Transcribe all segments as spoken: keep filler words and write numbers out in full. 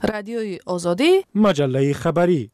رادیوی آزادی، مجله خبری.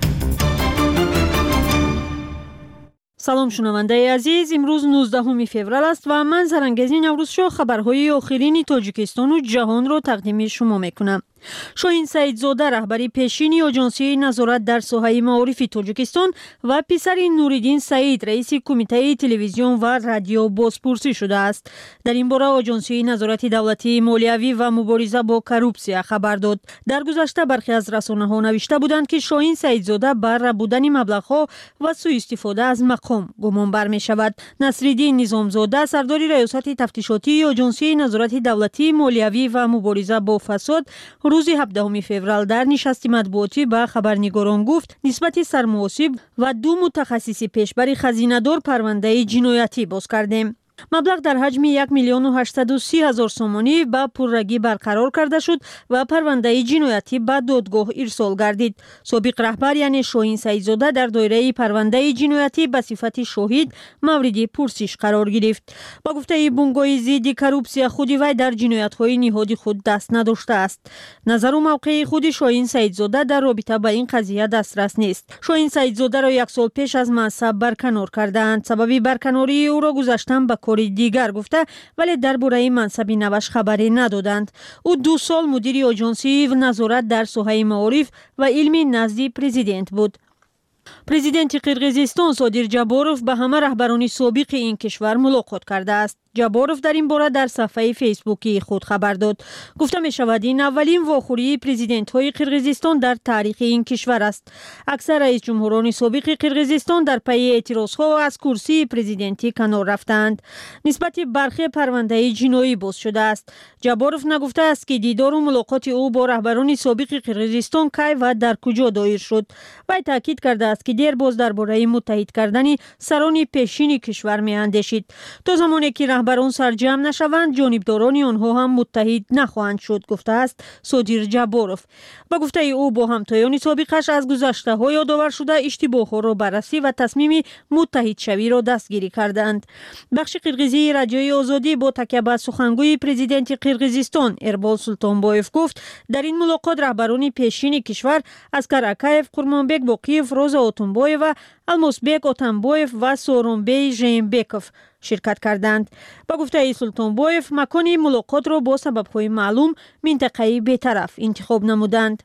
سلام شنوندگان عزیز، امروز نوزدهم فوریه است و من زرنگزی نوروزشو خبرهای آخرین تاجیکستان و جهان را تقدیم شما میکنم. شاهین سعیدزاده رهبری پیشین آژانسی نظارت در ساحه معارف تاجیکستان و پسر نوریدین سعید رئیس کمیته تلویزیون و رادیو بازپرسی شده است. در این باره آژانسی نظارت دولتی مالیوی و مبارزه با کروپسیا خبر داد. در گذشته برخی از رسانه‌ها نوشته بودند که شاهین سعیدزاده بر بودن مبلغ‌ها و سوء استفاده از مقام گمان بر می شود. نصرالدین نظامزاده سردار ریاست تفتیشاتی آژانسی نظارت دولتی مالیوی و مبارزه با فساد روز هفدهم فوریه در نشست مطبوعاتی به خبرنگاران گفت نسبت سرمحاسب و دو متخصص پیشبر خزینه‌دار پرونده جنایتی باز کردیم. مبلغ در حجم یک میلیون و هشتصد و سی هزار سومانی به پررگی برقرار کرده شد و پرونده جنایتی به دادگاه ارسال گردید. سابق رهبر یعنی شاهین سعیدزاده در دایره پرونده جنایتی به صفت شاهد مورد پرسش قرار گرفت. با گفته بنگاه ضد کروپسیا خود وی در جنایت‌های نهادی خود دست نداشته است. نظر و موقع خود شاهین سعیدزاده در رابطه با این قضیه دسترس نیست. شاهین سعیدزاده را یک سال پیش از منصب برکنار کردند. سبب برکناری او را گذاشتن به کاری دیگر گفته ولی درباره منصب نوش خبری ندادند. او دو سال مدیر آژانسی نظارت در ساحه معارف و علمی نزد پرزیدنت بود. پرزیدنت قرقیزستان صادر جاباروف به همه رهبران سابق این کشور ملاقات کرده است. جاباروف در این باره در صفحه فیسبوکی خود خبر داد. گفته می شود این اولین واخوری پرزیدنت های قرقیزستان در تاریخ این کشور است. اکثر رئیس جمهوران سابق قرقیزستان در پی اعتراض ها از کرسی پرزیدنتی کنار رفتند. نسبت برخی پرونده جنایی باز شده است. جاباروف نگفته است که دیدار و ملاقات او با رهبران سابق قرقیزستان کی و در کجا دایر شد. وی تاکید کرده است که دیر باز درباره متحد کردن سران پیشین کشور می اندیشید. تا زمانی که رهبران سرجم نشوند جانبداران آنها هم متحد نخواهند شد گفته است صادر جاباروف. با گفته او با همتایان سابقش از گذشته ها یادآور شده اشتباه ها را بررسی و تصمیم متحد شوی را دستگیری کردند. بخش قرقیزی رادیوی آزادی با تکیه بر سخنگوی پرزیدنت قرقیزستان ایربال سلطانبایف گفت در این ملاقات رهبران پیشین کشور اسکر اکایف، قرمانبک باقیف، روزا اوتونبایف و الماسبک اوتانبایف و سورونبی ژینبکوف شرکت کردند. با گفته سلطانبایف مکان ملاقات را با سبب‌های معلوم منطقه‌ای بی‌طرف انتخاب نمودند.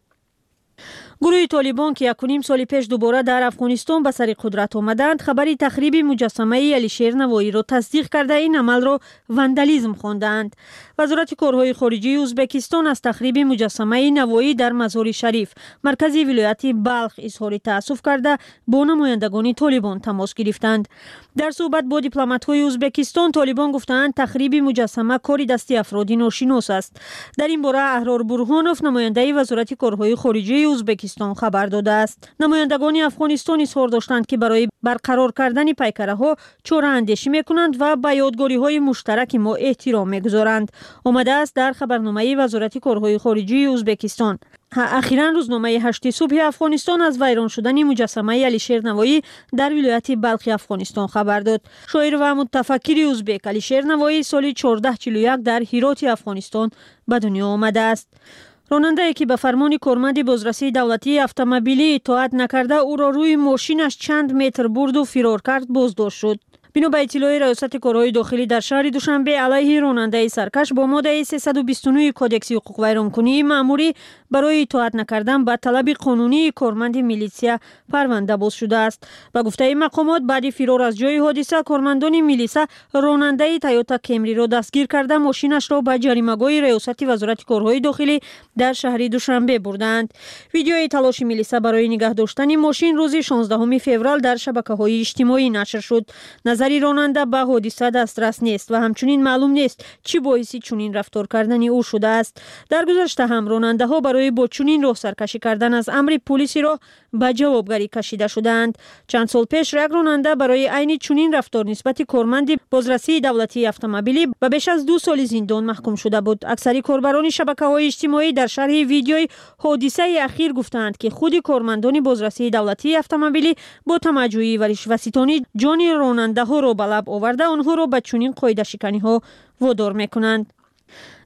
گروه طالبان که یک و نیم سال پیش دوباره در افغانستان به سر قدرت آمدند خبری تخریب مجسمه علیشیر نوایی را تصدیق کرده این عمل را واندالیسم خواندند. وزارت کارهای خارجه ازبکستان از تخریب مجسمه نوایی در مزار شریف مرکز ولایت بلخ اظهار تأسف کرده با نمایندگان طالبان تماس گرفتند. در صحبت با دیپلمات‌های ازبکستان طالبان گفتند تخریب مجسمه کار دست افراد ناشناس است. در این باره احرار برهانوف نماینده وزارت کارهای خارجه ازبکستان خبر داده است. نمایندگان افغانستان اظهار داشتند که برای برقرار کردن پیکره ها چاره اندیشی میکنند و به یادگاری های مشترک ما احترام میگذارند. آمده است در خبرنامه وزارت کارهای خارجه ازبکستان. اخیراً روزنامه هشت صبح افغانستان از ویران شدن مجسمه علیشیر نوایی در ولایت بلخ افغانستان خبر داد. شاعر و متفکر ازبک علیشیر نوایی سال چهارده چهل و یک در هرات افغانستان به دنیا آمده است. راننده که به فرمان کارمند بازرسی دولتی اتومبیلی اطاعت نکرده او را روی ماشینش چند متر برد و فرار کرد بازداشت شد. بنا به اطلاع ریاست کارهای داخلی در شهر دوشنبه علیه راننده سرکش با ماده سیصد و بیست و نه کدکس حقوق ویرانکنی مأموری برای اطاعت نکردن به طلب قانونی کارمند میلیسیا پرونده باز شده است. با گفته مقامات بعد فرار از جای حادثه کارمندان میلیسا راننده تویوتا کمری را دستگیر کرده ماشینش را به جریمه‌گاه ریاست وزارت کارهای داخلی در شهر دوشنبه بردند. ویدیوی تلاش میلیسا برای نگه داشتن ماشین روز شانزدهم فوریه در شبکه‌های اجتماعی نشر شد. نظری راننده به حادثه دسترس نیست و همچنین معلوم نیست چی باعث چنین رفتار کردن او شده است. در گذشته هم راننده ها برای با چنین راه سرکشی کردن از امر پلیسی را به جوابگری کشیده شدند. چند سال پیش یک راننده برای عین چنین رفتار نسبت کارمند بازرسی دولتی اتومبیلی به بیش از دو سال زندان محکوم شده بود. اکثر کاربران شبکه‌های اجتماعی در شرح ویدیوی حادثه اخیر گفتند که خود کارمندان بازرسی دولتی اتومبیلی با تمجوی و رشوه‌ستانی جان راننده ها را به لب آورده آنها را به چنین قاعده شکنی ها وادار میکنند.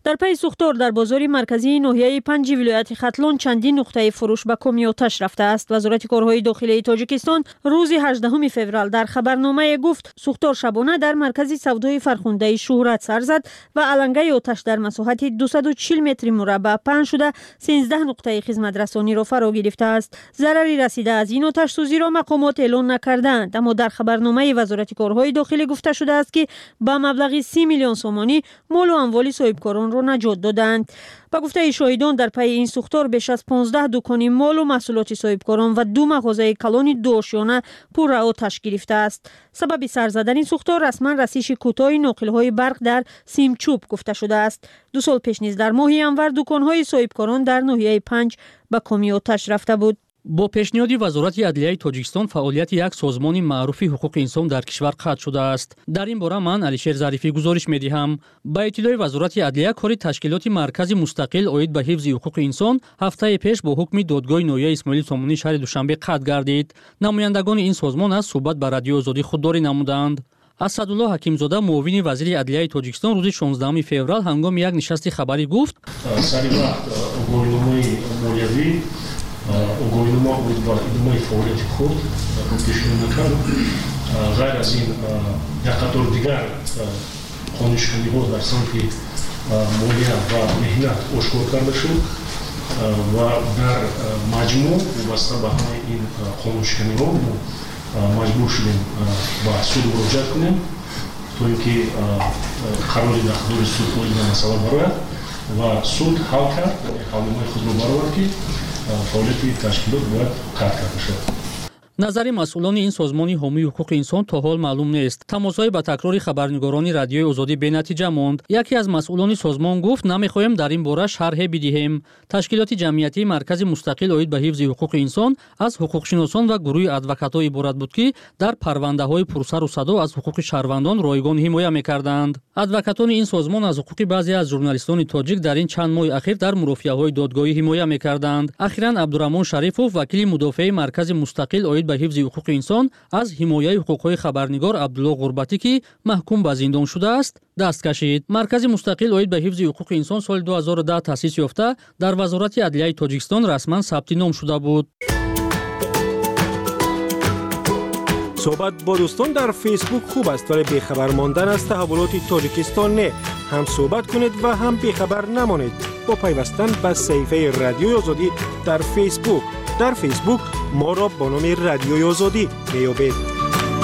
در پی سوختار در بازار مرکزی ناحیه پنج ولایت ختلان چندین نقطه فروش به کمی آتش رفته است. وزارت کارهای داخلی تاجیکستان روز هجدهم فوریه در خبرنامه گفت سوختار شبانه در مرکز سودای فرخنده شهرت سر زد و علنگه آتش در مساحت دویست و چهل متر مربع پهن شده سیزده نقطه خدمت رسانی را فرا گرفته است. ضرری رسیده از این آتش سوزی را مقامات اعلان نکردند، اما در خبرنامه وزارت کارهای داخلی گفته شده است که با مبلغ سی میلیون سومانی مال و اموال صاحبکاران را نجات دادند. با گفته شاهدان در پی این سوختار بیش از پانزده دکان مال و محصولات صاحبکاران و دو مغازه کلان دوشیانه پر آتش گرفته است. سبب سر زدن این سوختار رسما رسیدن کوتاه ناقل‌های برق در سیمچوب گفته شده است. دو سال پیش نیز در ماه انور دکان‌های صاحبکاران در ناحیه پنج به کمی آتش رفته بود. با پیشنهاد وزارت عدلیه تاجیکستان فعالیت یک سازمان معروف حقوق انسان در کشور قطع شده است. در این باره من علیشیر ظریفی گزارش می‌دهم. با اطلاع وزارت عدلیه کاری تشکیلات مرکز مستقل عاید به حفظ حقوق انسان هفته پیش با حکم دادگاه ناحیه اسماعیل سامانی شهر دوشنبه قطع گردید. نمایندگان این سازمان از صحبت به رادیو آزادی خودداری نمودند. اسدالله حکیمزاده معاون وزیر عدلیه تاجیکستان روز شانزدهم فوریه هنگام یک نشست خبری گفت سری وقت گفتگوی مالیوی اوگوینما بود با ادامه فعالیت خود پیشبینی نکرد. غیر از این یک قطار دیگر خانشکنی‌ها در سمت مالیه و مهنت آشکار کرده شد و در مجموع وابسته به همه این خانشکنی‌ها مجبور شدیم با سود مراجعه کنیم تا اینکه قرار در حضور سود این مسئله برآید و سود حل کرد، حلنامه خود را برآورد که فعالیت تشکیلات باید قطع کرده شد. نظر مسئولان این سازمان حامی حقوق انسان تا حال معلوم نیست. تماس‌های با تکرار خبرنگاران رادیوی آزادی بی‌نتیجه ماند. یکی از مسئولان سازمان گفت نمی‌خواهیم در این باره شرح بدهیم. تشکیلات جمعیتی مرکز مستقل عاید به حفظ حقوق انسان از حقوقشناسان و گروه ادوکات‌ها عبارت بود که در پرونده‌های پرسر و صدا از حقوق شهروندان رایگان حمایت می‌کردند. ادوکاتان این سازمان از حقوق بعضی از ژورنالیستان تاجیک در این چند ماه اخیر در مرافعه‌های دادگاهی حمایت می‌کردند. اخیراً عبدالرحمن شریفوف وکیل مدافع مرکز مستقل عاید به حفظ حقوق انسان از حمایت حقوق‌های خبرنگار عبدالله غربتی که محکوم به زندان شده است دست کشید. مرکز مستقل عاید به حفظ حقوق انسان سال دو هزار و ده تأسیس یافته در وزارت عدلیه تاجیکستان رسما ثبت نام شده بود. صحبت با دوستان در فیسبوک خوب است ولی بیخبر ماندن از تحولات تاجیکستان نه. هم صحبت کنید و هم بیخبر نمانید با پیوستن به صفحه رادیوی آزادی در فیسبوک. در فیسبوک ما را با نام رادیوی آزادی میابید.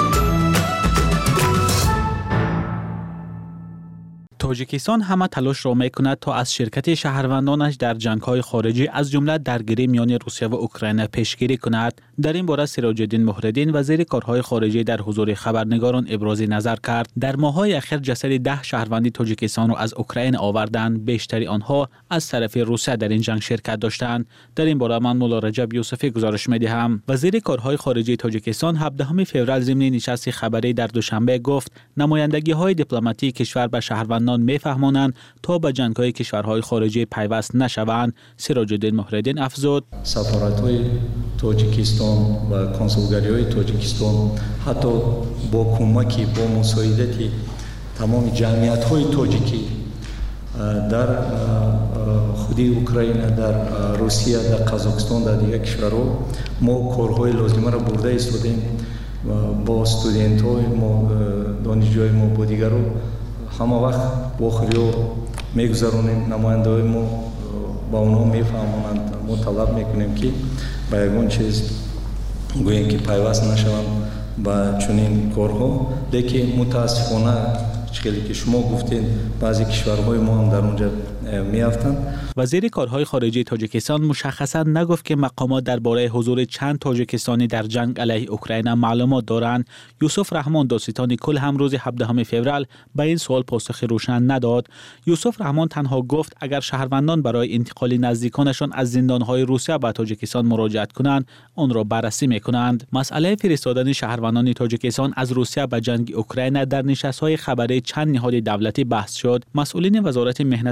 تاجیکستان همه تلاش را میکند تا از شرکت شهروندانش در جنگ‌های خارجی از جمله درگیری میان روسیه و اوکراین پیشگیری کند. در این باره سراج الدین مهردین وزیر کارهای خارجی در حضور خبرنگاران ابراز نظر کرد. در ماه‌های اخیر جسد ده شهروندی تاجیکستان را از اوکراین آوردند. بیشتری آنها از طرف روسیه در این جنگ شرکت داشتند. در این باره من مولا رجب یوسفی گزارش می‌دهم. وزیر کارهای خارجی تاجیکستان هفدهم فوریه ضمن نشست خبری در دوشنبه گفت نمایندگی‌های دیپلماتیک کشور به شهروندان میفهمانند تا به جنگ‌های کشورهای خارجی پیوست نشوند. سراج الدین مهردین افزود سفارت‌های تاجیکستان و کنسولگری‌های تاجیکستان حتی با کمکی با مساعدت تمام جمعیت‌های تاجیکی در خود اوکراین، در روسیه، در قزاقستان، در دیگر کشورها ما کارهای لازمه را برده ایستادیم با استودنت‌های ما، دانشجوهای ما با دیگران همه وقت با خیال میگذرونیم. نماینده های ما با اونها میفهمونند. ما طلب میکنیم که با یگان چیز گوییم که پیوست نشوند با چنین کارها، لیکن متاسفانه چیزی که شما گفتین بعضی کشورهای ما هم در اونجا میافتند. وزیر کارهای خارجی تاجیکستان مشخصا نگفت که مقامات درباره حضور چند تاجیکستانی در جنگ علیه اوکراین معلومات دارند. یوسف رحمان داستان کل هم روز هفدهم فوریه به این سوال پاسخ روشن نداد. یوسف رحمان تنها گفت اگر شهروندان برای انتقال نزدیکانشان از زندانهای روسیه به تاجیکستان مراجعت کنند آن را بررسی میکنند. مسئله فرستادن شهروندان تاجیکستان از روسیه به جنگ اوکراین در نشست‌های خبری چند نهاد دولتی بحث شد. مسئولین وزارت مهنت و مهاجرت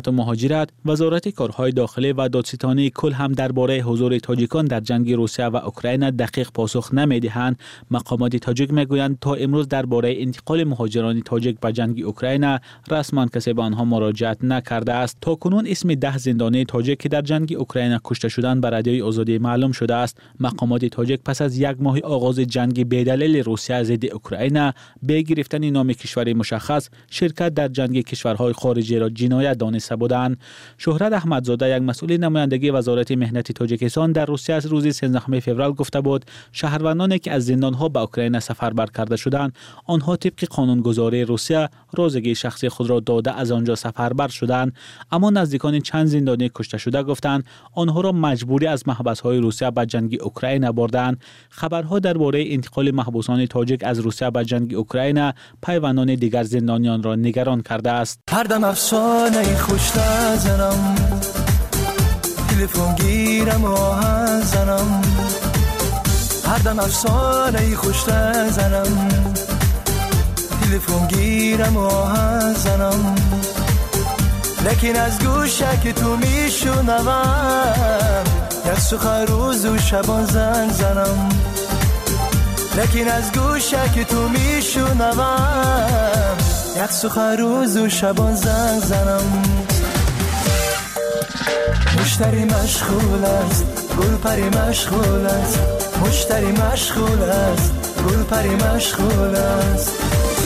مهاجرت، وزارت کارهای داخلی و دادستانی کل هم درباره حضور تاجیکان در جنگ روسیه و اوکراین دقیق پاسخ نمی‌دهند. مقامات تاجیک میگویند تا امروز درباره انتقال مهاجران تاجیک به جنگ اوکراین رسما کسی به آنها مراجعت نکرده است. تا کنون اسم ده زندانی تاجیک که در جنگ اوکراین کشته شدند به رادیوی آزادی معلوم شده است. مقامات تاجیک پس از یک ماه آغاز جنگ بی‌دلیل روسیه ضد اوکراین به گرفتن نام کشوری مشخص شرکت در جنگ کشورهای خارجی را جنایت دانسته بودند. شهرت احمدزاده، یک مسئول نمایندگی وزارت مهنت تاجیکستان در روسیه از روز سیزدهم فوریه گفته بود شهروندانی که از زندانها به اوکراین سفربر کرده شدند آنها طبق قانونگذاری روسیه رازگی شخصی خود را داده از آنجا سفربر شدند، اما نزدیکان چند زندانی کشته شده گفتند آنها را مجبوری از محبس‌های روسیه به جنگ اوکراین بردند. خبرها درباره انتقال محبوسان تاجیک از روسیه به جنگ اوکراین پیوندان دیگر زندانیان را نگران کرده است. هر دم افسانه خوش نزنم، تلفن گیرم و آهنگ زنم، هر دم افسانه خوش نزنم، تلفن گیرم و آهنگ زنم، لکن از گوشه تو میشنوم یک سخن روز و شبان زنگ زنم، لکن از گوشه تو میشنوم یک سخن روز و شبان زنگ زنم. مشتری مشغول است، گل پری مشغول است، مشتری مشغول است، گل پری مشغول است.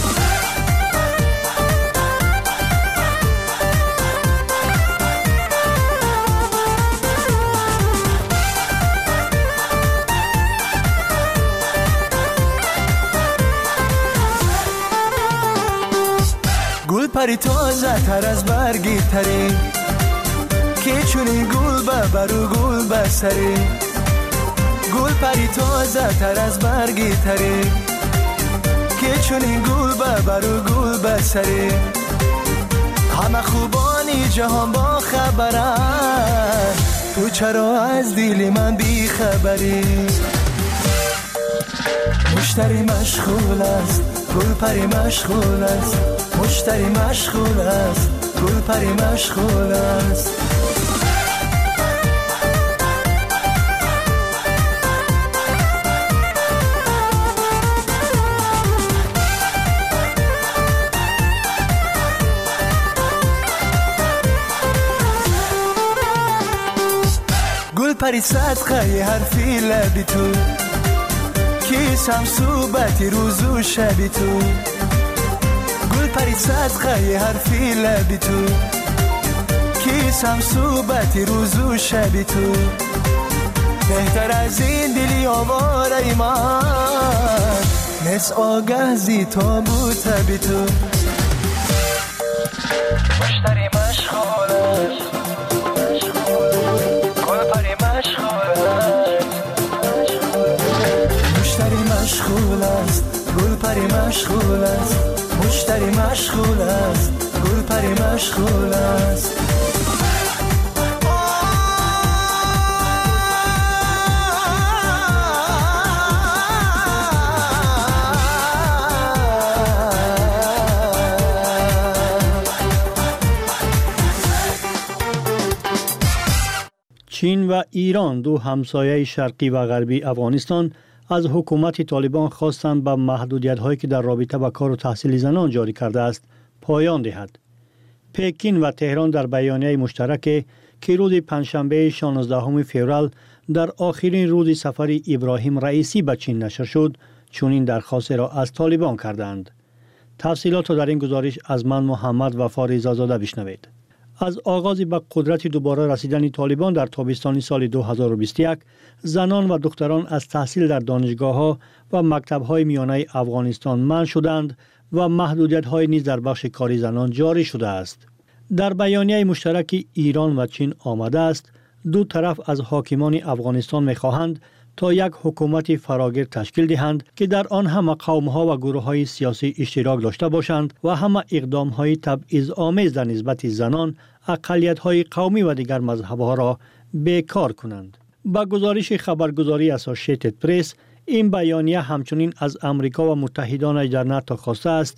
گل پری تازه تر از برگی تری که چونی گل ببرو گل بسری، گل پری تازه تر از برگی تری که چونی گل ببرو گل بسری، همه خوبانی جهان با خبرن تو چرا از دیل من بی خبری. مشتری مشغول است، گل پری مشغول است، مشتری مشغول است، گل پری مشغول است. گل پری صدقه حرفی لبی تو کیسم صوبتی روز و شبی تو، گل پری صدقه حرفی لبی تو کیسم صوبتی روز و شبی تو، بهتر از این دلی آواره من نس آگه زی تابوت بی تو. مشتری مشغول است، گل پری مشغول است، مشتری مشغول است، گل پری مشغول است، مشتری مشغول است، گل پری مشغول است. چین و ایران، دو همسایه شرقی و غربی افغانستان، از حکومت طالبان خواستند به محدودیت‌هایی که در رابطه با کار و تحصیل زنان جاری کرده است پایان دهد. پکین و تهران در بیانیه مشترک که روز پنجشنبه شانزدهم فوریه در آخرین روز سفر ابراهیم رئیسی به چین نشر شد، چنین درخواست را از طالبان کردند. تفصیلات را در این گزارش از من محمد وفا رضازاده بشنوید. از آغاز به قدرت دوباره رسیدن طالبان در تابستان سال دو هزار و بیست و یک، زنان و دختران از تحصیل در دانشگاه‌ها و مکتب‌های میانه افغانستان منع شدند و محدودیت‌های نیز در بخش کاری زنان جاری شده است. در بیانیه مشترک ایران و چین آمده است دو طرف از حاکمان افغانستان می‌خواهند تا یک حکومت فراگیر تشکیل دهند که در آن همه قوم‌ها و گروه‌های سیاسی اشتراک داشته باشند و همه اقدام‌های تبعیض‌آمیز در نسبت زنان، اقلیت‌های قومی و دیگر مذهب‌ها را بیکار کنند. با گزارش خبرگزاری اسوسییتد پرس، این بیانیه همچنین از امریکا و متحدانش در ناتو خواسته است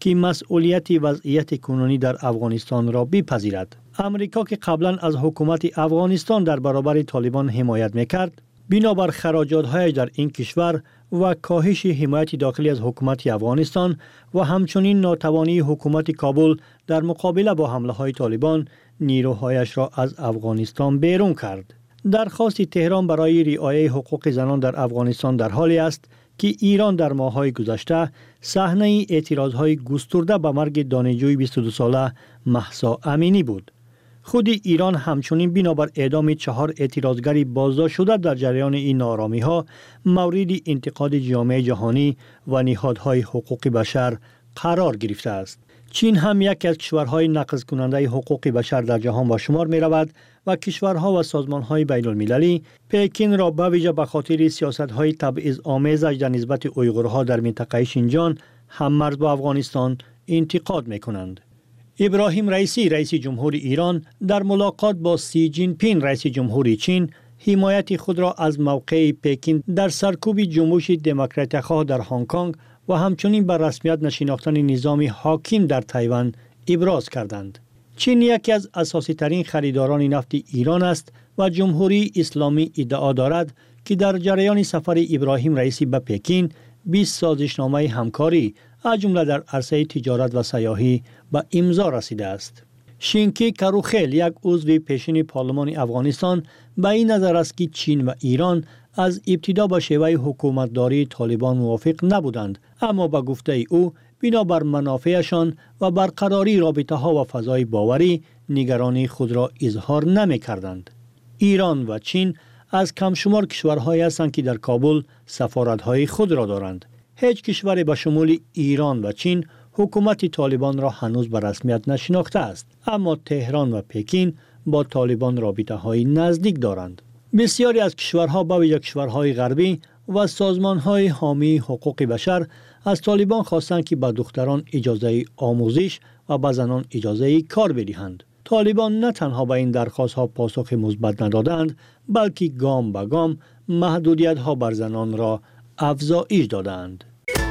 که مسئولیت وضعیت کنونی در افغانستان را بپذیرد. امریکا که قبلا از حکومت افغانستان در برابر طالبان حمایت میکرد، بنابر خراجات‌هایش در این کشور و کاهش حمایت داخلی از حکومت افغانستان و همچنین ناتوانی حکومت کابل در مقابله با حمله‌های طالبان، نیروهایش را از افغانستان بیرون کرد. درخواست تهران برای رعایت حقوق زنان در افغانستان در حالی است که ایران در ماه‌های گذشته صحنه اعتراض‌های گسترده به مرگ دانشجوی بیست و دو ساله مهسا امینی بود. خود ایران همچنین بنابر اعدام چهار اعتراضگری بازداشت شده در جریان این ناآرامی‌ها مورد انتقاد جامعه جهانی و نهادهای حقوق بشر قرار گرفته است. چین هم یکی از کشورهای نقض کننده حقوق بشر در جهان به شمار می رود و کشورها و سازمانهای بین المللی پکین را به ویژه به خاطر سیاست‌های تبعیض‌آمیزش در نسبت اویغورها در منطقه شینجان هم مرز با افغانستان انتقاد می کنند. ابراهیم رئیسی رئیس جمهور ایران در ملاقات با سی جین پین رئیس جمهور چین حمایت خود را از موقع پکین در سرکوب جنبش دموکرات‌خواه در هنگ کنگ و همچنین بر رسمیت نشناختن نظام حاکم در تایوان ابراز کردند. چین یکی از اساسی ترین خریداران نفت ایران است و جمهوری اسلامی ادعا دارد که در جریان سفر ابراهیم رئیسی به پکین بیست سازشنامه همکاری از جمله در عرصه تجارت و سیاحی به امضا رسیده است. شینکی کروخیل یک عضو پیشین پارلمان افغانستان به این نظر است که چین و ایران از ابتدا با شیوه حکومتداری طالبان موافق نبودند، اما به گفته او بنابر منافعشان و برقراری رابطه ها و فضای باوری نگرانی خود را اظهار نمی کردند. ایران و چین از کم شمار کشورهایی هستند که در کابل سفارت‌های خود را دارند. هیچ کشوری به شمول ایران و چین حکومت طالبان را هنوز به رسمیت نشناخته است، اما تهران و پکین با طالبان رابطه‌های نزدیک دارند. بسیاری از کشورها با ویژه کشورهای غربی و سازمان‌های حامی حقوق بشر از طالبان خواستند که به دختران اجازه آموزش و به زنان اجازه کار بدهند. طالبان نه تنها به این درخواست‌ها پاسخ مثبت ندادند، بلکه گام به گام محدودیت‌ها بر زنان را افزایش دادند.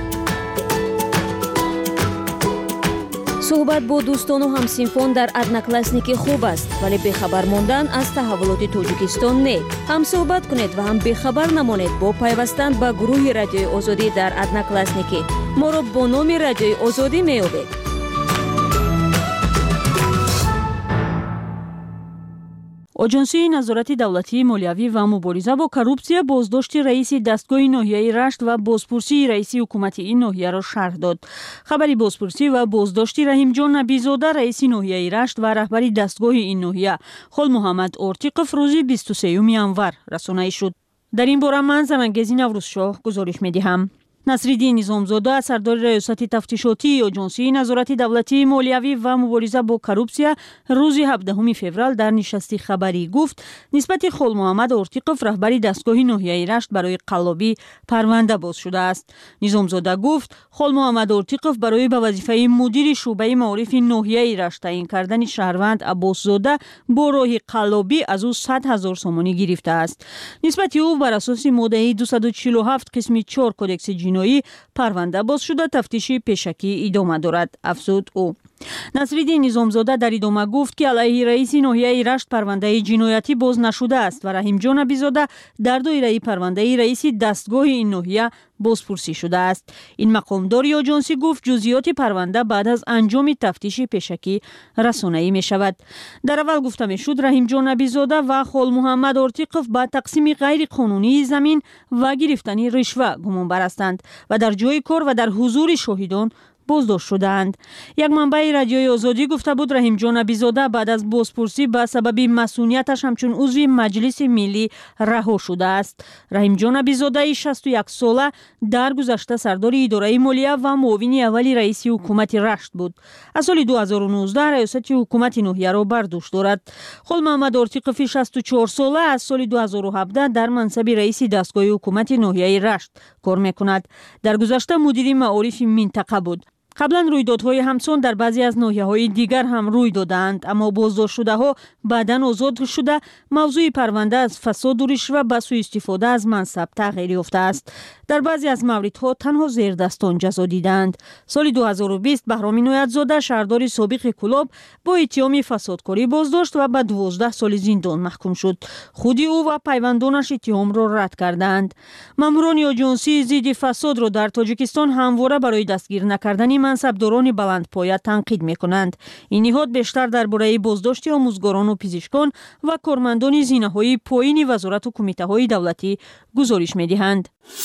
صحبت با دوستان و همسینفون در ادناکلاسنیک خوب است، ولی بخبر موندن از تحولات تاجیکستان نه. هم صحبت کنید و هم بخبر نمانید با پیوستن به گروه رادیوی آزادی در ادناکلاسنیک. ما را با نام رادیوی آزادی می‌یابید. اجنسی نظارت دولتی مالیوی و مبارزه با کروپسیا بازداشت رئیس دستگاه ناحیه رشت و بازپرسی رئیس حکومت این ناحیه را شرح داد. خبری بازپرسی و بازداشت رحیم جان نبیزاده رئیس ناحیه رشت و رهبر دستگاه این ناحیه خل محمد ارتیقف روز بیست و سوم انور رسانه‌ای شد. در این باره من زمانگزی نوروزشاه گزارش می‌دهم. نصرالدین نظامزاده سردار ریاست تفتیشاتی اجنسی نظارت دولتی مالیوی و مبارزه با کروپسیا روز هفدهم فوریه در نشست خبری گفت نسبت خل محمد ارتیقف رهبر دستگاه ناحیه رشت برای قلابی پرونده باز شده است. نظامزاده گفت خل محمد ارتیقف برای به وظیفه مدیر شعبه معارف ناحیه رشت تعیین کردن شهروند عباس زاده با راه قلابی از او صد هزار سومانی گرفته است. نسبت او بر اساس ماده دویست و چهل و هفت قسم چهار کدکس جنایی پرونده باز شده تفتیش پیشکی ادامه دارد، افزود او. نصرالدین نظامزاده در ادامه گفت که علیه رئیس ناحیه رشت پرونده جنایتی باز نشده است و رحیم جان نبیزاده در دایره پرونده رئیس دستگاه این ناحیه بازپرسی شده است. این مقامدار اجنسی گفت جزئیات پرونده بعد از انجام تفتیش پیشکی رسانه‌ای می شود. در اول گفته می شد رحیم جان نبیزاده و خل محمد ارتیقف با تقسیم غیر قانونی زمین و گرفتن رشوه گمانبر هستند و در جای کار و در حضور شاهدان بازداشت شدند. یک منبع رادیوی آزادی گفته بود رحیم جان نبیزاده بعد از بازپرسی به سبب مسئولیتش همچون عضو مجلس ملی رها شده است. رحیم جان نبیزاده شصت و یک ساله در گذشته سردار اداره مالیه و معاون اول رئیس حکومت رشت بود. از سال دو هزار و نوزده ریاست حکومت ناحیه را بر دوش دارد. خل محمد ارتیقف شصت و چهار ساله از سال دو هزار و هفده در منصب رئیس دستگاه حکومت ناحیه رشت کار میکند. در گذشته مدیر معارف منطقه بود. قبلا رویدادهای همسان در بعضی از ناحیه‌های دیگر هم روی دادند، اما بازداشت شده ها بعداً آزاد شده موضوع پرونده از فساد و رشوه به سوء استفاده از منصب تغییر یافته است. در بعضی از موردها تنها زیردستان جزا دیدند. سال دو هزار و بیست بهرام عنایت‌زاده شهردار سابق کلاب با اتهام فسادکاری بازداشت و به دوازده سال زندان محکوم شد. خودی او و پیوندانش اتهام را رد کردند. ماموران آژانسی ضد فساد را در تاجیکستان همواره برای دستگیر نکردن منصبداران بلندپایه تنقید می‌کنند. این نهاد بیشتر درباره بازداشت آموزگاران و پزشکان و کارمندان زینه‌های پایین وزارت و کمیته‌های دولتی گزارش می‌دهند.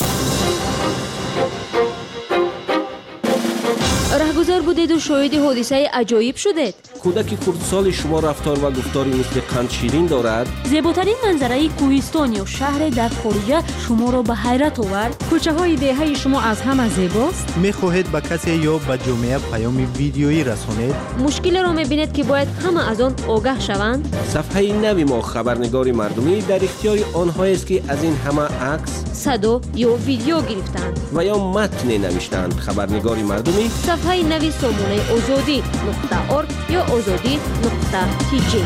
رهگذر بودید و شاهد حادثه عجایب شدید. کودک خردسال شما رفتار و گفتاری مثل قند شیرین دارد. زیباترین منظره کوهستان یا شهر در خارجه شما را به حیرت آورد. کوچه های دهه شما از همه زیباست. میخواهید به کسی یا به جامعه پیام ویدیویی رسانید؟ مشکل را میبینید که باید همه از آن آگاه شوند. صفحه نوی ما خبرنگار مردمی در اختیار آنهایی است که از این همه عکس، صدا یا ویدیو گرفتند و یا متن نوشتند. خبرنگار مردمی صفحه نوی سامانه آزادی نقطه ارگ یا آزادی نقطه تی جی.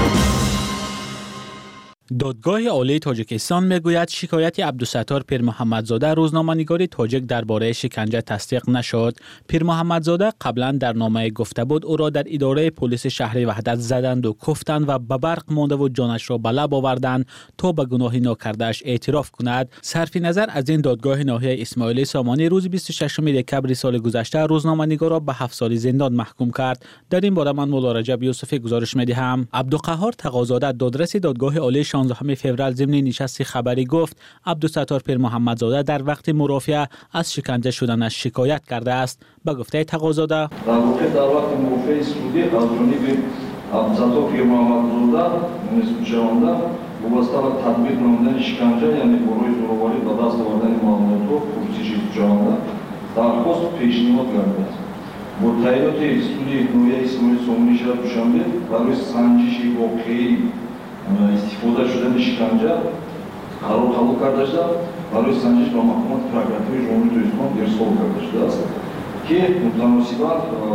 دادگاه عالی تاجیکستان میگوید شکایت عبدالستار پیر محمدزاده روزنامه‌نگار تاجیک درباره شکنجه تصدیق نشد. پیر محمدزاده قبلا در نامه گفته بود او را در اداره پلیس شهر وحدت زدند و کفتند و به برق مانده و جانش را به لب آوردند تا به گناه ناکرده‌اش اعتراف کند. صرف نظر از این دادگاه ناحیه اسماعیل سامانی روز بیست و ششم دکبر سال گذشته روزنامه‌نگار را به هفت سال زندان محکوم کرد. در این باره من مولا رجب یوسفی گزارش می‌دهم. عبدالقهار تقاضاده دادرس دادگاه عالی شانزدهم فوریه ضمن نشست خبری گفت عبدالستار پیر محمدزاده در وقت مرافعه از شکنجه شدنش شکایت کرده است. به گفته تقاضاده در واقع در وقت مرافعه سعودی از جانب عبدالستار پیر محمدزاده نسبت شونده وابسته به تطبیق نمودن شکنجه یعنی برای زورآوری به دست آوردن معاملات پرسش شونده درخواست پیشنهاد کرده است. با تعهدات سوی نویه اسماعیل سامانی شهر دوشنبه برای سنجش واقعی استفاده شدن شکنجه قرار قبول کرده شده برای سنجش با محکمات پروکراتوری جمهوری تاجیکستان ارسال کرده شده است که متناسباً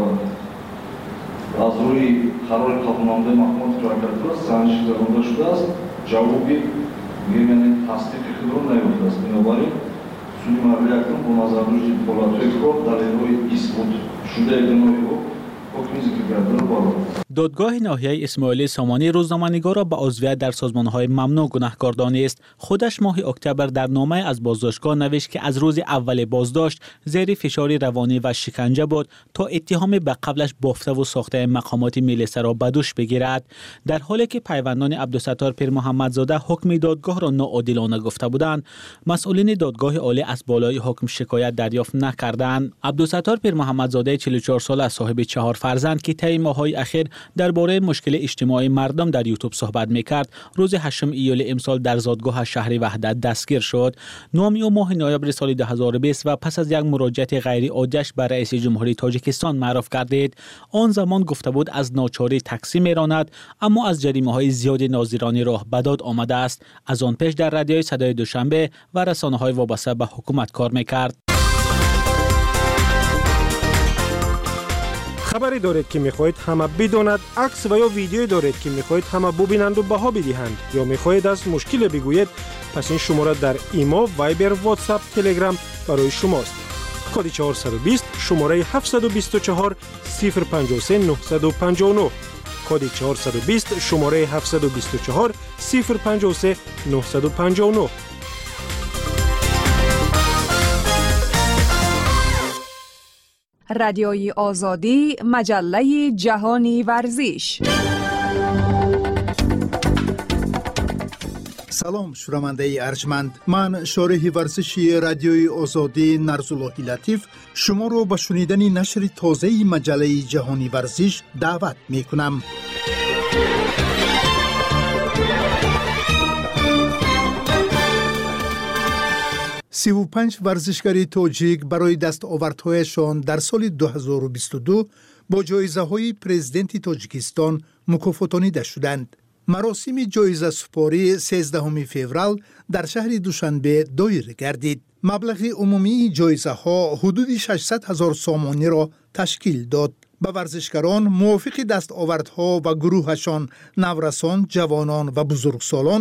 از روی قرار قبول نموده محکمات پروکراتوری سنجش گذرانده شده است. جوابی یعنی تصدیق خود را نیافته است. بنابراین سوی مرحله اکنون با نظر داشت دولت‌های کار دلایل اثبات شده ادامه او دادگاه ناحیه اسماعیل سامانی روزنامه‌نگار را به عضویت در سازمان‌های ممنوع گناهکار دانست. خودش ماه اکتبر در نامه از بازداشتگاه نوشت که از روز اول بازداشت زیر فشار روانی و شکنجه بود تا اتهام به قبلش بافته و ساخته مقامات ملیسا را به دوش بگیرد. در حالی که پیوندان عبدالستار پیر محمدزاده حکم دادگاه را ناعادلانه گفته بودند، مسئولین دادگاه عالی از بالای حکم شکایت دریافت نکردند. عبدالستار پیر محمدزاده چهل و چهار ساله صاحب چهار فرزند که طی ماه‌های اخیر درباره مشکل اجتماعی مردم در یوتیوب صحبت می‌کرد، روز هشتم ایول امسال در زادگاه شهر وحدت دستگیر شد. نام او ماه نوامبر سال دو هزار و بیست و پس از یک مراجعت غیر عادیش به رئیس جمهوری تاجیکستان معرف گردید. آن زمان گفته بود از ناچاری تاکسی می‌راند، اما از جریمه‌های زیاد ناظرانه راه به داد آمده است. از آن پیش در رادیوی صدای دوشنبه و رسانه‌های وابسته به حکومت کار می‌کرد. خبری دارید که میخواهید همه بداند، عکس و یا ویدیویی دارید که میخواهید همه ببینند و بها بدهند، یا میخواهید از مشکل بگویید، پس این شماره در ایما، وایبر، واتساپ، تلگرام برای شماست. کد چهارصد و بیست شماره هفتصد و بیست و چهار صفر پنجاه و سه نهصد و پنجاه و نه. کد چهارصد و بیست شماره هفتصد و بیست و چهار صفر پنجاه و سه نهصد و پنجاه و نه. رادیوی آزادی، مجله جهانی ورزش. سلام شنونده ارجمند، من شارح ورزشی رادیوی آزادی نرزالله لطیف شما رو به شنیدن نشر تازه مجله جهانی ورزش دعوت می کنم. سی و پنج ورزشکاری تاجیک برای دستاوردهایشان در سال دو هزار و بیست و دو با جایزه‌های پرزیدنت تاجیکستان مکافاتانیده شدند. مراسم جایزه سپاری سیزدهم فوریه در شهر دوشنبه دایر گردید. مبلغ عمومی جایزه ها حدود ششصد هزار سامانی را تشکیل داد. به ورزشکاران موافق دستاوردها و گروهشان، نورسان، جوانان و بزرگسالان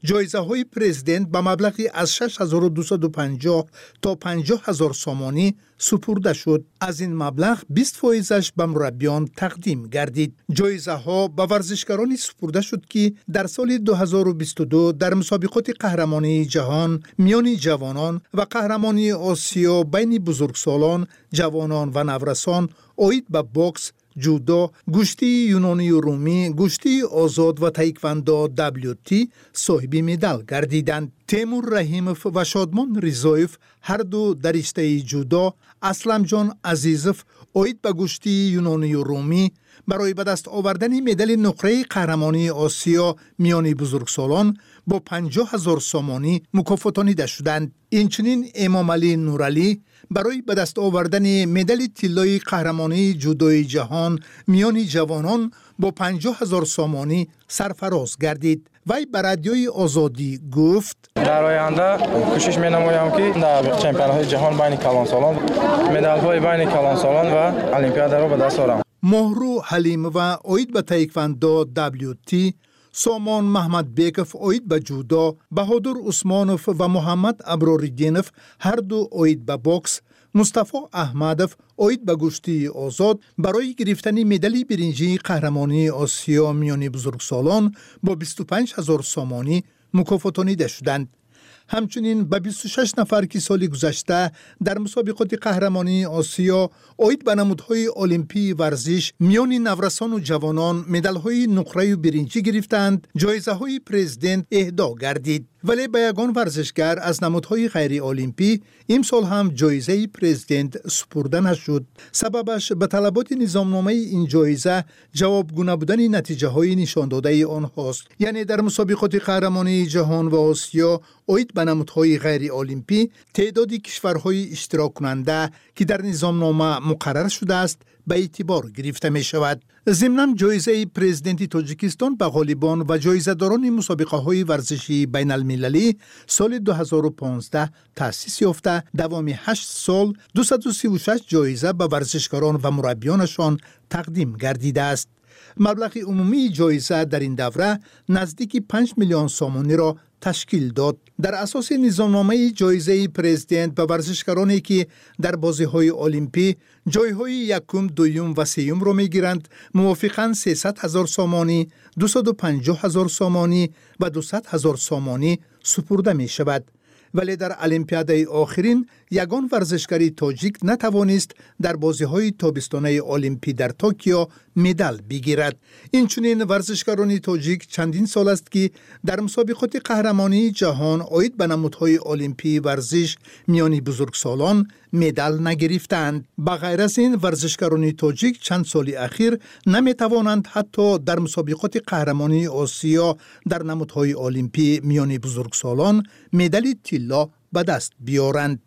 جایزه های پرزیدنت به مبلغی از شش هزار و دویست و پنجاه تا پنجاه هزار سامانی سپرده شد. از این مبلغ بیست فیصدش به مربیان تقدیم گردید. جایزه ها به ورزشکارانی سپرده شد که در سال دو هزار و بیست و دو در مسابقات قهرمانی جهان میان جوانان و قهرمانی آسیا بین بزرگسالان، جوانان و نورسان اوید به بوکس، جودو، گشتی یونانی و رومی، گشتی آزاد و تایکواندو دبلیو تی صاحب مدال گردیدند. تیمور رحیموف و شادمان رضایف هر دو در رشته جودو، اسلم جان عزیزوف اوید به گشتی یونانی و رومی برای به دست آوردن مدال نقره قهرمانی آسیا میان بزرگسالان با پنجاه هزار سامانی مکافاتانیده شدند. اینچنین امام علی نورعلی برای به دست آوردن مدال طلای قهرمانی جودوی جهان میان جوانان با پنجاه هزار سامانی سرفراز گردید. وی بر رادیوی آزادی گفت: در آینده کوشش می‌نمایم که در چمپیونات جهان بین کلانسالان مدال‌های بین کلانسالان و المپیاد را به دست آورم. مهرو حلیم و اوید به تایکواندو دبلیو تی، سامان محمد بیکف اوید به جودو، بهادر عثمانوف و محمد ابراریدینوف هر دو اوید به بوکس، مصطفی احمدوف اوید به گشتی آزاد برای گرفتن مدال برنجی قهرمانی آسیا میان بزرگسالان با بیست و پنج هزار سامانی مکافاتانیده شدند. همچنین به بیست و شش نفر که سال گذشته در مسابقات قهرمانی آسیا اوید به نمودهای المپی ورزش میان نورسان و جوانان مدال‌های نقره و برنجی گرفتند، جایزه های پرزیدنت اهدا گردید. ولی به یگان ورزشگر از نمودهای غیر المپی امسال هم جایزه پرزیدنت سپرده نشد. سببش به طلبات نظامنامه این جایزه جوابگو نبودن نتیجه های نشان داده آنهاست. یعنی در مسابقات قهرمانی جهان و آسیا اوید به نمودهای غیر المپی تعدادی کشورهای اشتراک کننده که در نظامنامه مقرر شده است به اعتبار گرفته می شود. ضمناً جایزه پرزیدنت تاجیکستان به غالبان و جایزه داران مسابقه های ورزشی بین المللی سال دو هزار و پانزده تأسیس یافته دوام هشت سال دویست و سی و شش جایزه به ورزشکاران و مربیانشان تقدیم گردیده است. مبلغ عمومی جایزه در این دوره نزدیک پنج میلیون سامانی را تشکیل داد. در اساس نظامنامه جایزه پرزیدنت به ورزشکارانی که در بازی‌های المپی جایهای یکم، دوم و سوم را می‌گیرند موافقاً سیصد هزار سامانی، دویست و پنجاه هزار سامانی و دویست هزار سامانی سپرده می‌شود. ولی در المپیاد آخرین یگان ورزشکاری تاجیک نتوانست در بازی‌های تابستانه المپی در توکیو مدال بگیرد. اینچنین ورزشکاران تاجیک چندین سال است که در مسابقات قهرمانی جهان اوید به نمودهای المپی ورزش میان بزرگسالان مدال نگرفتند. بغیر از این ورزشکاران تاجیک چند سال اخیر نمیتوانند حتی در مسابقات قهرمانی آسیا در نمودهای المپی میان بزرگسالان مدال طلا به دست بیارند.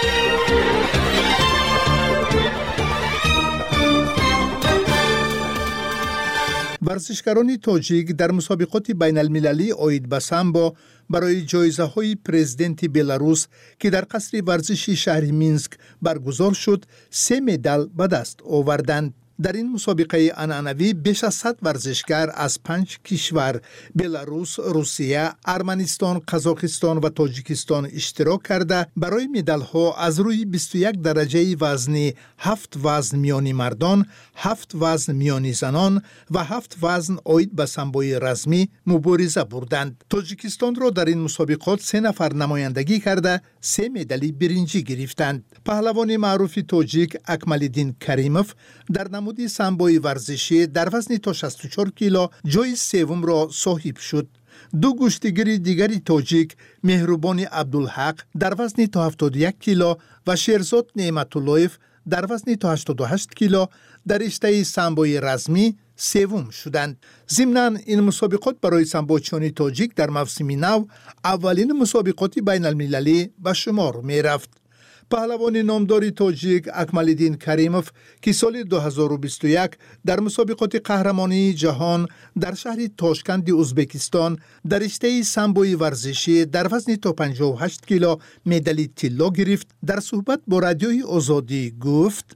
ورزشکاران تاجیک در مسابقات بین المللی اوید به سامبو برای جایزه های پرزیدنت بلاروس که در قصر ورزشی شهر مینسک برگزار شد سه مدال به دست آوردند. در این مسابقه عنعنوی بیش از صد ورزشکار از پنج کشور بلاروس، روسیه، ارمنستان، قزاقستان و تاجیکستان اشتراک کرده برای مدال ها از روی بیست و یک درجه وزنی، هفت وزن میانی مردان، هفت وزن میانی زنان و هفت وزن اوید به سامبوی رزمی مبارزه بردند. تاجیکستان را در این مسابقات سه نفر نمایندگی کرده سه مدال برنجی گرفتند. پهلوان معروف تاجیک اکمالدین کریموف در نمودی سامبوی ورزشی در وزن تا شصت و چهار کیلو جای سوم را صاحب شد. دو گشتیگر دیگری تاجیک مهربان عبدالحق در وزن تا هفتاد و یک کیلو و شیرزاد نعمت اللهیف در وزن تا هشتاد و هشت کیلو در رشته سامبوی رزمی سوم شدند. ضمناً این مسابقات برای سامبوچیان تاجیک در موسم نو اولین مسابقات بین المللی به شمار می رفت. پهلوان نامدار تاجیک اکمالدین کریموف که سال دو هزار و بیست و یک در مسابقات قهرمانی جهان در شهر تاشکند ازبکستان در رشته سامبوی ورزشی در وزن تا پنجاه و هشت کیلو مدال طلا گرفت. در صحبت با رادیوی آزادی گفت: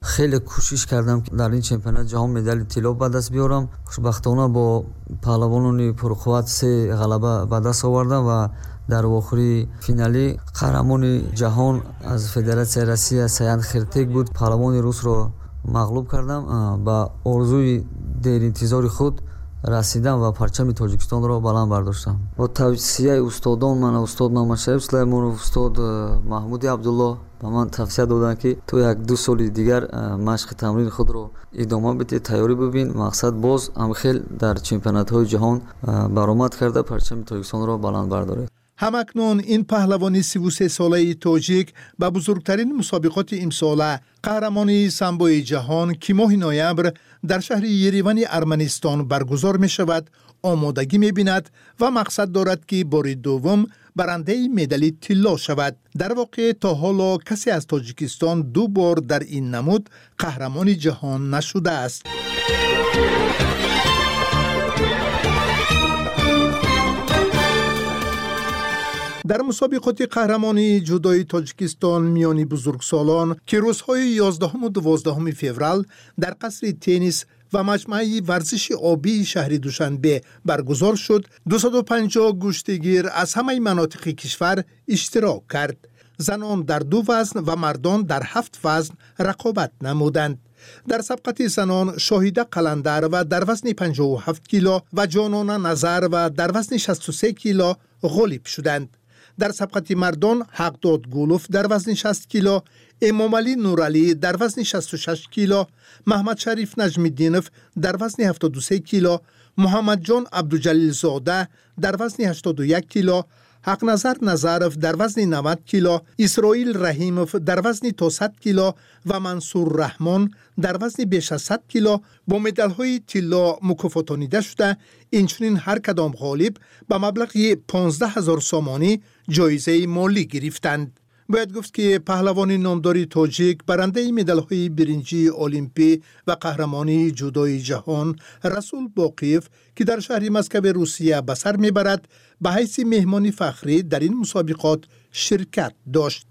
خیلی کوشش کردم که در این چمپیونات جهان مدال طلا به دست بیارم. خوشبختانه با پهلوانان پرقوت سه غلبه به دست آوردم و در آخری فینالی قهرمان جهان از فدراسیون روسیه سیان خرتک بود. پهلوان روس رو مغلوب کردم. با آرزوی دیر انتظار خود رسیدم و پرچم تاجیکستان را بلند برداشتم. با توصیه استادان من، استاد محمد سلیمان و استاد محمود عبدالله به من توصیه دادند که تو یک دو سال دیگر مشق تمرین خود را ادامه بده، تیاری ببین. مقصد باز هم خیلی در چمپیونات های جهان برآمد کرده پرچم تاجیکستان را بلند برداره. همکنون این پهلوانی سی و سه ساله تاجیک به بزرگترین مسابقات امساله قهرمانی سامبوی جهان که ماه نوامبر در شهر یریوان ارمنستان برگزار می شود آمادگی می بیند و مقصد دارد که بار دوم برنده مدال طلا شود. در واقع تا حالا کسی از تاجیکستان دو بار در این نمود قهرمان جهان نشده است. در مسابقات قهرمانی جودوی تاجیکستان میان بزرگسالان که روزهای یازدهم و دوازدهم فوریه در قصر تنیس و مجمع ورزش آبی شهر دوشنبه برگزار شد، دویست و پنجاه گشتگیر از همه مناطق کشور اشتراک کرد. زنان در دو وزن و مردان در هفت وزن رقابت نمودند. در سبقت زنان شاهیده قلندر و در وزن پنجاه و هفت کیلو و جانانه نظر و در وزن شصت و سه کیلو غالب شدند. در سبقت مردان حقداد گولوف در وزن شصت کیلو، امام علی نورعلی در وزن شصت و شش کیلو، محمد شریف نجم‌الدینوف در وزن هفتاد و سه کیلو، محمد جان عبدالجلیل زاده در وزن هشتاد و یک کیلو، حق نظر نظرف در وزن نود کیلو، اسرائیل رحیموف در وزن تا صد کیلو و منصور رحمان در وزن بیش از صد کیلو با مدال‌های طلا مکافاتانیده شده. اینچنین هر کدام غالب به مبلغ پانزده هزار سامانی جایزه مالی گرفتند. باید گفت که پهلوان نامدار تاجیک برنده مدال‌های برنجی المپی و قهرمانی جودوی جهان رسول باقیف که در شهر مسکو روسیه به سر میبرد به حیث مهمان فخری در این مسابقات شرکت داشت.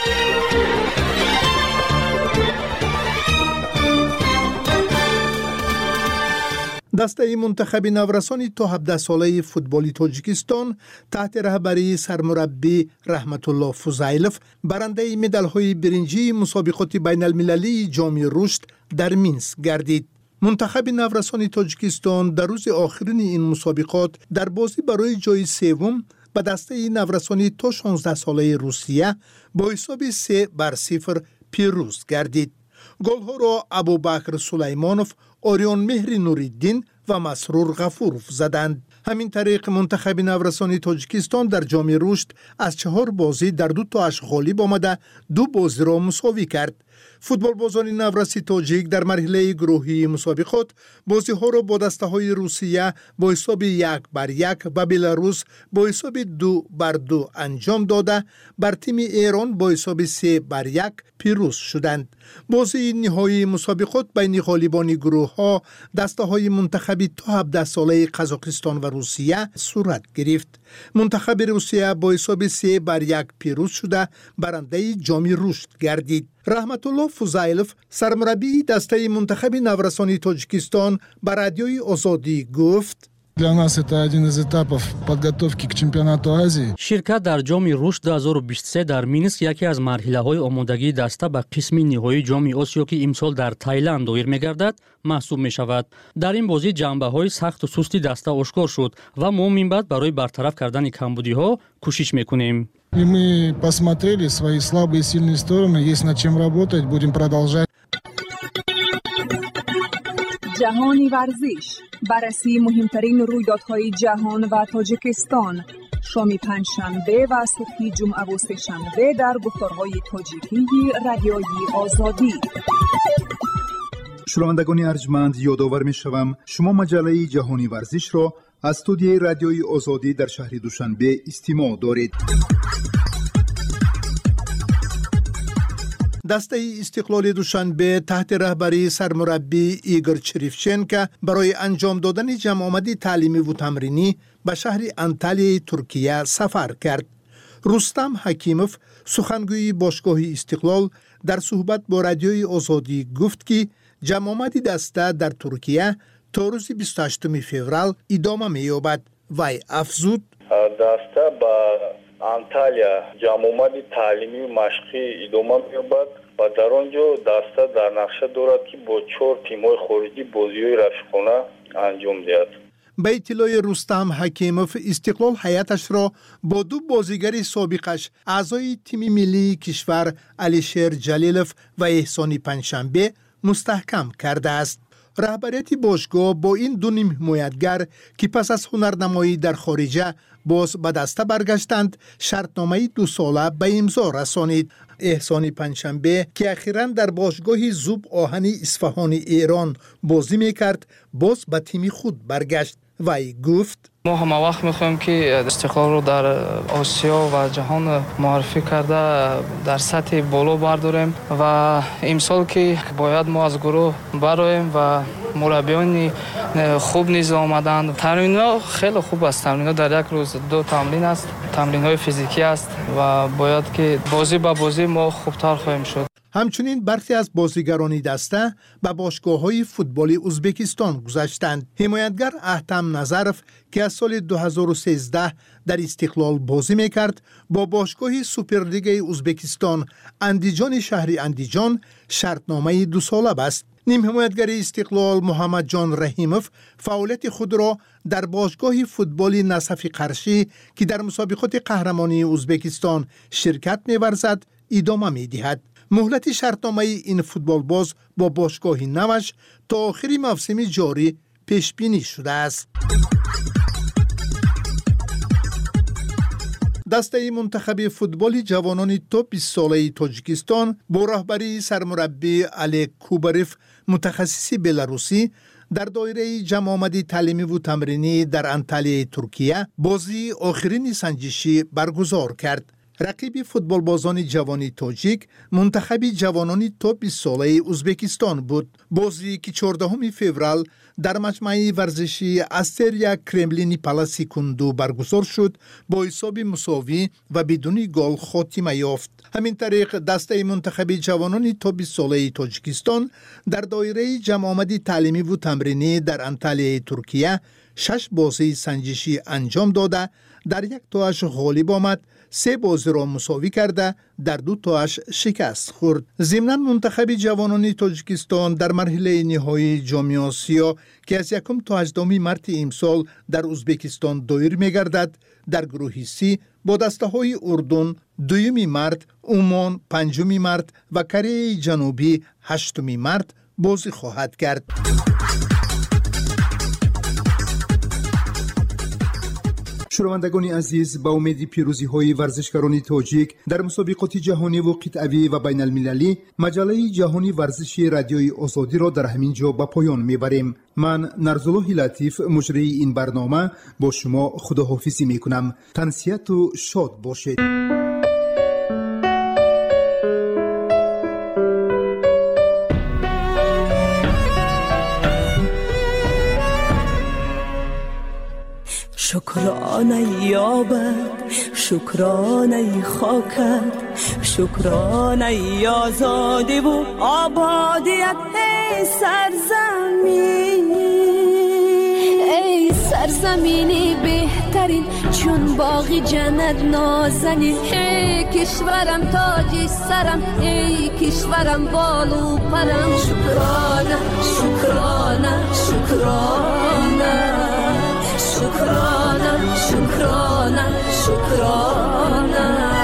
دسته منتخب نورسان تا هفده ساله فوتبال تاجیکستان تحت رهبری سرمربی رحمت الله فضیلوف برنده مدال‌های برنجی مسابقات بین المللی جام رشد در مینسک گردید. منتخب نورسان تاجیکستان در روز آخرین این مسابقات در بازی برای جای سوم به دسته نورسان تا شانزده ساله روسیه با حساب سه بر صفر پیروز گردید. گل‌ها را ابوبکر سلیمانوف، آریان مهر نوریدین و مسرور غفورов زدند. همین طریق منتخب نورسان تاجیکستان در جام رشد از چهار بازی در دو تاش غالب آمده دو بازی را مساوی کرد. فوتبال بازان نورسی تاجیک در مرحله گروهی مسابقات بازی ها را با دسته های روسیه با حساب یک بر یک و بلاروس با حساب دو بر دو انجام داده بر تیم ایران با حساب سه بر یک پیروز شدند. بازی نهایی مسابقات بین غالبان گروه ها دسته های منتخبی تا هفده ساله قزاقستان و روسیه صورت گرفت. منتخب روسیه با حساب سه بر یک پیروز شده برنده جام رشد گردید. رحمت الله فضیلوف سرمربی دسته منتخب نورسان تاجیکستان به رادیوی آزادی گفت: Для нас это один из этапов подготовки к чемпионату Азии. شرکت در جام رشد دو هزار و بیست و سه در مینسک یکی از مرحله‌های آمادگی دسته به قسم نهایی جام آسیا که امسال در تایلند دایر می‌گردد محسوب می‌شود. در این بازی جنبه‌های سخت و سستی دسته آشکار شد و ما من بعد برای برطرف کردن کمبودی‌ها کوشش می‌کنیم. И мы посмотрели свои слабые и сильные стороны, есть над чем работать, будем продолжать. جهانی ورزش، بررسی مهمترین رویدادهای جهان و تاجیکستان، شام پنجشنبه و صبح جمعه و سه‌شنبه در گفتارهای تاجیکی رادیوی آزادی. شنوندگان ارجمند، یادآور می‌شوم شما مجله جهانی ورزش را از استودیوی رادیوی آزادی در شهر دوشنبه استماع دارید. دسته استقلال دوشنبه تحت رهبری سرمربی ایگور چریفچنکو برای انجام دادن جمع آمدی تعلیمی و تمرینی به شهر انتالیای ترکیه سفر کرد. رستم حکیموف سخنگوی باشگاه استقلال در صحبت با رادیوی آزادی گفت که جمع آمد دسته در ترکیه تا روز بیست و هشتم فوریه ادامه می‌یابد. وی افزود دسته با انتالیا جمع آمد تعلیمی و مشقی ادامه می‌یابد و در آنجا دسته در نقشه دارد که با چهار تیم‌های خارجی بازی‌های رفیقانه انجام دهد. به اطلاع رستم حکیموف، استقلال حیاتش را با دو بازیگر سابقش اعضای تیم ملی کشور علیشیر جلیلوف و احسانی پنجشنبه مستحکم کرده است. رهبریت باشگاه با این دو نیم حمایتگر که پس از هنرنمایی در خارجه باز به دسته برگشتند، شرطنامه دو ساله به امضا رسانید. احسانی پنجشنبه که اخیراً در باشگاه زوب آهنی اصفهان ایران بازی میکرد، باز به تیم خود برگشت. وی گفت ما همه وقت میخوایم که استقلال رو در آسیا و جهان معرفی کرده در سطح بالا برداریم و امسال که باید ما از گروه برایم و مربیان خوب نیز آمدند. تمرین‌ها خیلی خوب است. تمرین‌ها در یک روز دو تمرین است. تمرین‌های فیزیکی است و باید که بازی به بازی ما خوبتر خواهیم شد. همچنین برخی از بازیگران دسته به باشگاه‌های فوتبال ازبکستان گذشتند. حمایتگر احتم نظرف که از سال دو هزار و سیزده در استقلال بازی میکرد، با باشگاه سوپرلیگ ازبکستان اندیجان شهری اندیجان شرطنامه دو ساله بست. نیم حمایتگر استقلال محمد جان رحیموف فعالیت خود را در باشگاه فوتبال نصف قرشی که در مسابقات قهرمانی ازبکستان شرکت می‌ورزد ادامه می‌دهد. مهلت شرطنامه این فوتبال باز با باشگاه نوش تا آخر موسم جاری پیش بینی شده است. دسته منتخب فوتبال جوانان تا بیست ساله تاجیکستان با رهبری سرمربی علی کوبریف متخصص بلاروسی در دایره جمع آمدی تعلیمی و تمرینی در انتالیای ترکیه بازی آخرین سنجشی برگزار کرد. رقیب فوتبال بازان جوانی تاجیک منتخب جوانان تا بیست ساله ازبکستان بود. بازی که چهاردهم فوریه در مجمع ورزشی استریا کرملینی پالاسی کندو برگزار شد، با حساب مساوی و بدون گل خاتمه یافت. همین طریق دسته منتخب جوانان تا بیست ساله تاجیکستان در دایره جمع آمدی تعلیمی و تمرینی در انتالیای ترکیه شش بازی سنجشی انجام داده، در یک تاش غالب آمد، سه بازی را مساوی کرده، در دو تاش شکست خورد. ضمناً منتخب جوانان تاجیکستان در مرحله نهایی جام آسیا که از یکم تا هجدهم مارس امسال در ازبکستان دایر می‌گردد، در گروه سی با دسته‌های اردن دوم مارس، عمان پنجم مارس و کره جنوبی هشتم مارس بازی خواهد کرد. شنوندگان عزیز، با امید پیروزی های ورزشکاران تاجیک در مسابقات جهانی و قطعی و بین المللی، مجله جهانی ورزشی رادیوی آزادی را در همین جا به پایان میبریم. من نرزالله لطیف مجری این برنامه با شما خداحافظی میکنم. تنسیت و شاد باشید. شکرانه یابد، شکرانه خاکت، شکرانه آزادی و آبادیت. ای سرزمین، ای سرزمینی بهترین چون باغی جنت نازنین. ای کشورم تاجی سرم، ای کشورم بالو پرم. شکرانه شکرانه شکرانه شکرانه شکرانه شکرانه.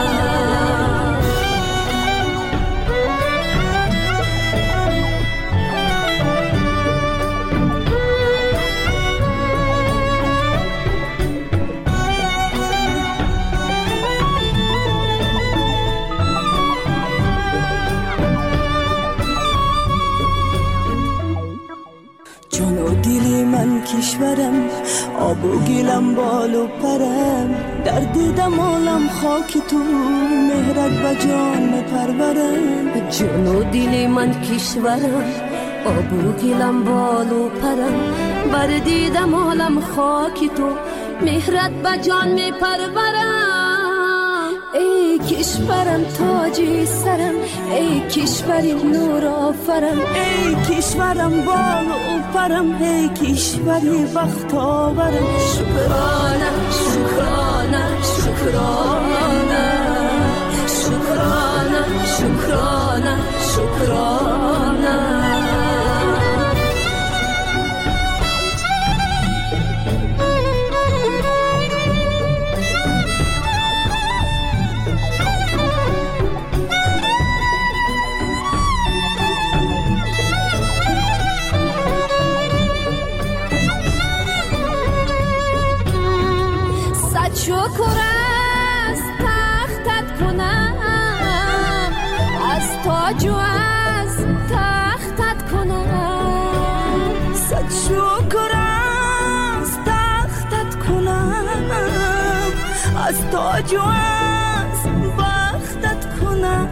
جان و دلی من کشورم، آب و گلم بال و پرم. در دیدم عالم خاک تو، مهرت به جان میپرورم. جان و دل من کشورم، آب و گلم بال و پرم. بر دیدم عالم خاک تو، مهرت به جان میپرورم. ای کشورم تاج سرم، ای کشوری نور آفرم، ای کشورم بال و پرم، ای کشوری بخت آورم. شکرانه شکرانه شکرانه شکرانه شکرانه شکرانه. شکر از تختت کنم، از تاج و از تختت کنم. صد شکر از تختت کنم، از تاج و از بختت کنم.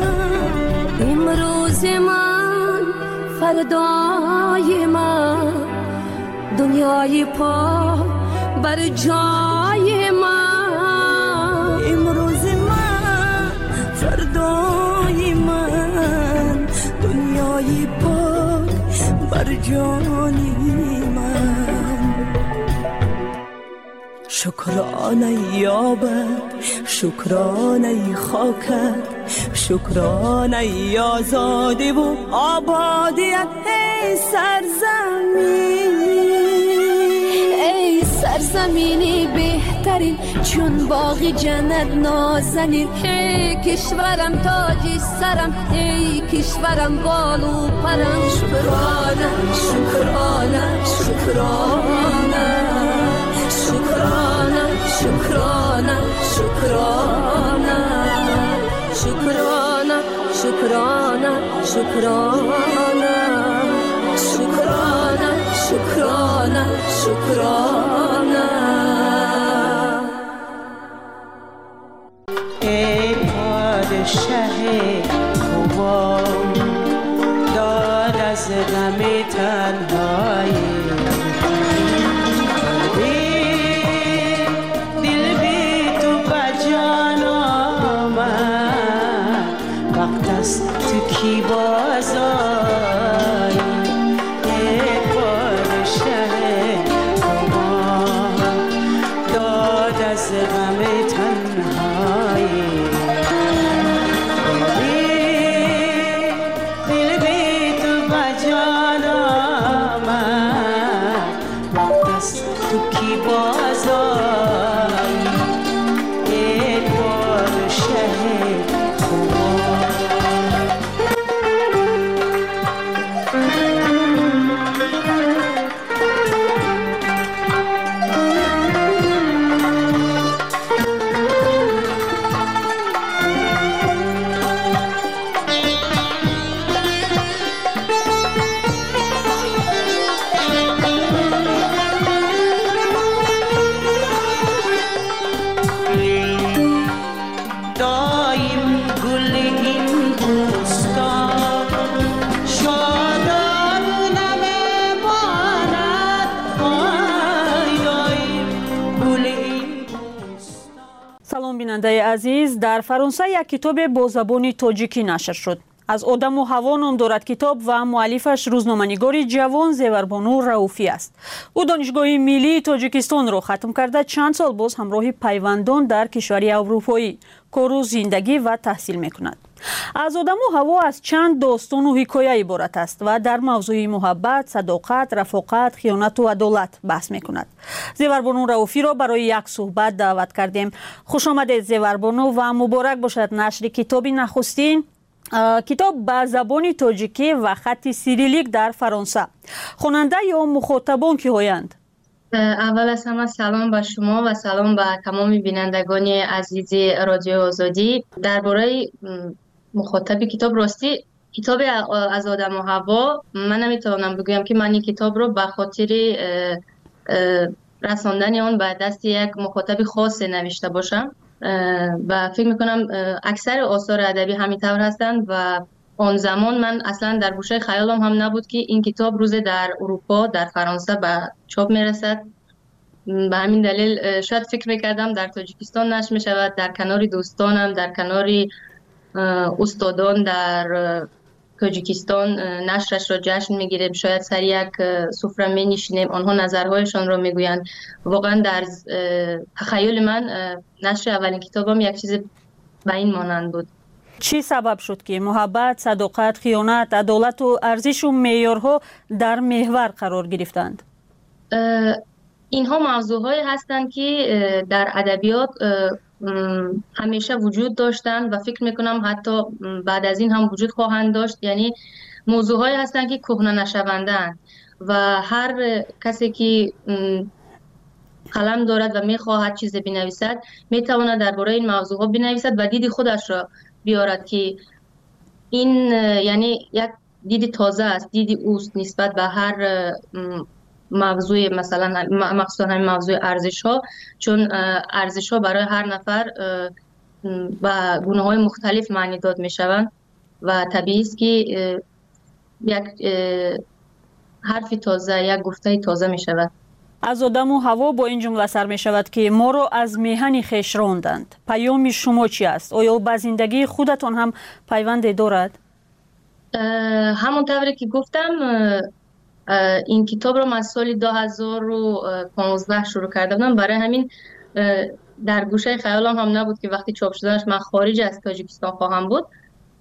امروز من فردای من، دنیای پا بر جای من. امروز من فردای من، دنیای پاک بر جانی من. شکرانه یابد، شکرانه خاکت، شکرانه آزادی و آبادیت. ای سرزمین، ای سرزمینی بهترین، چون باغ جنت نازنین. ای کشورم تاج سرم، ای کشورم بال و پرم. شکرانه شکرانه شکرانه شکرانه شکرانه شکرانه شکرانه شکرانه شکرانه شکرانه شکرانه شکرانه. ای پادشه خوبان، داد از غم تنهایی. دل بی تو بجان آمد، وقت است تو کی بازایی. ای پادشه خوبان، داد از غم تنهایی. بیننده عزیز، در فرانسه یک کتاب با زبان تاجیکی نشر شد. از آدم و هوا نام دارد کتاب و مؤلفش روزنامه‌نگار جوان زیوربانو رئوفی است. او دانشگاه ملی تاجیکستان را ختم کرده چند سال باز همراه پیوندان در کشوری اروپایی کار و زندگی و تحصیل می‌کند. از آدم و هوا از چند داستان و حکایه عبارت است و در موضوع محبت، صداقت، رفاقت، خیانت و عدالت بحث می‌کند. زیوربانو رئوفی را برای یک صحبت دعوت کردیم. خوش آمدید زیوربانو و مبارک باشد نشر کتاب نخستین کتاب به زبان تاجیکی و خط سیریلیک در فرانسه. خواننده یا مخاطبان کی هستند؟ اول از همه سلام به شما و سلام به تمام بینندگان عزیز رادیو آزادی. درباره مخاطب کتاب، راستی کتاب از آدم و هوا من نمیتونم بگویم که من این کتاب رو به خاطر رساندن آن به دست یک مخاطب خاص نوشته باشم و فکر میکنم اکثر آثار ادبی همینطور هستند و آن زمان من اصلا در گوشه خیالم هم نبود که این کتاب روز در اروپا، در فرانسه به چاپ میرسد به همین دلیل شاید فکر میکردم در تاجیکستان نشر میشود، در کنار دوستانم، در کنار استادان در تاجیکستان نشرش را جشن میگیریم، شاید سر یک سفره می نشینیم، آنها نظرهایشان را میگویند. واقعا در تخیل من نشر اولین کتابم یک چیز به این مانند بود. چی سبب شد که محبت، صداقت، خیانت، عدالت و ارزش و معیارها در محور قرار گرفتند؟ اینها موضوعهایی هستند که در ادبیات همیشه وجود داشتند و فکر میکنم حتی بعد از این هم وجود خواهند داشت. یعنی موضوعهایی هستند که کهنه نشونده‌اند و هر کسی که قلم دارد و میخواهد چیزی بنویسد میتواند درباره این موضوعها بنویسد و دید خودش را بیارد که این یعنی یک دید تازه است، دید اوست نسبت به هر موضوع، مثلا مخصوصا همین موضوع ارزش ها، چون ارزش ها برای هر نفر و گونه های مختلف معنی داد می شوند و طبیعی است که یک حرف تازه، یک گفته تازه می شود. از آدم و هوا با این جمله سر می شود که ما را از میهن خویش راندند. پیام شما چی است؟ آیا به زندگی خودتان هم پیوند دارد؟ همونطوری که گفتم این کتاب رو من سال دو هزار و پانزده شروع کرده بودم، برای همین در گوشه خیالم هم نبود که وقتی چاپ شدنش من خارج از تاجیکستان خواهم بود.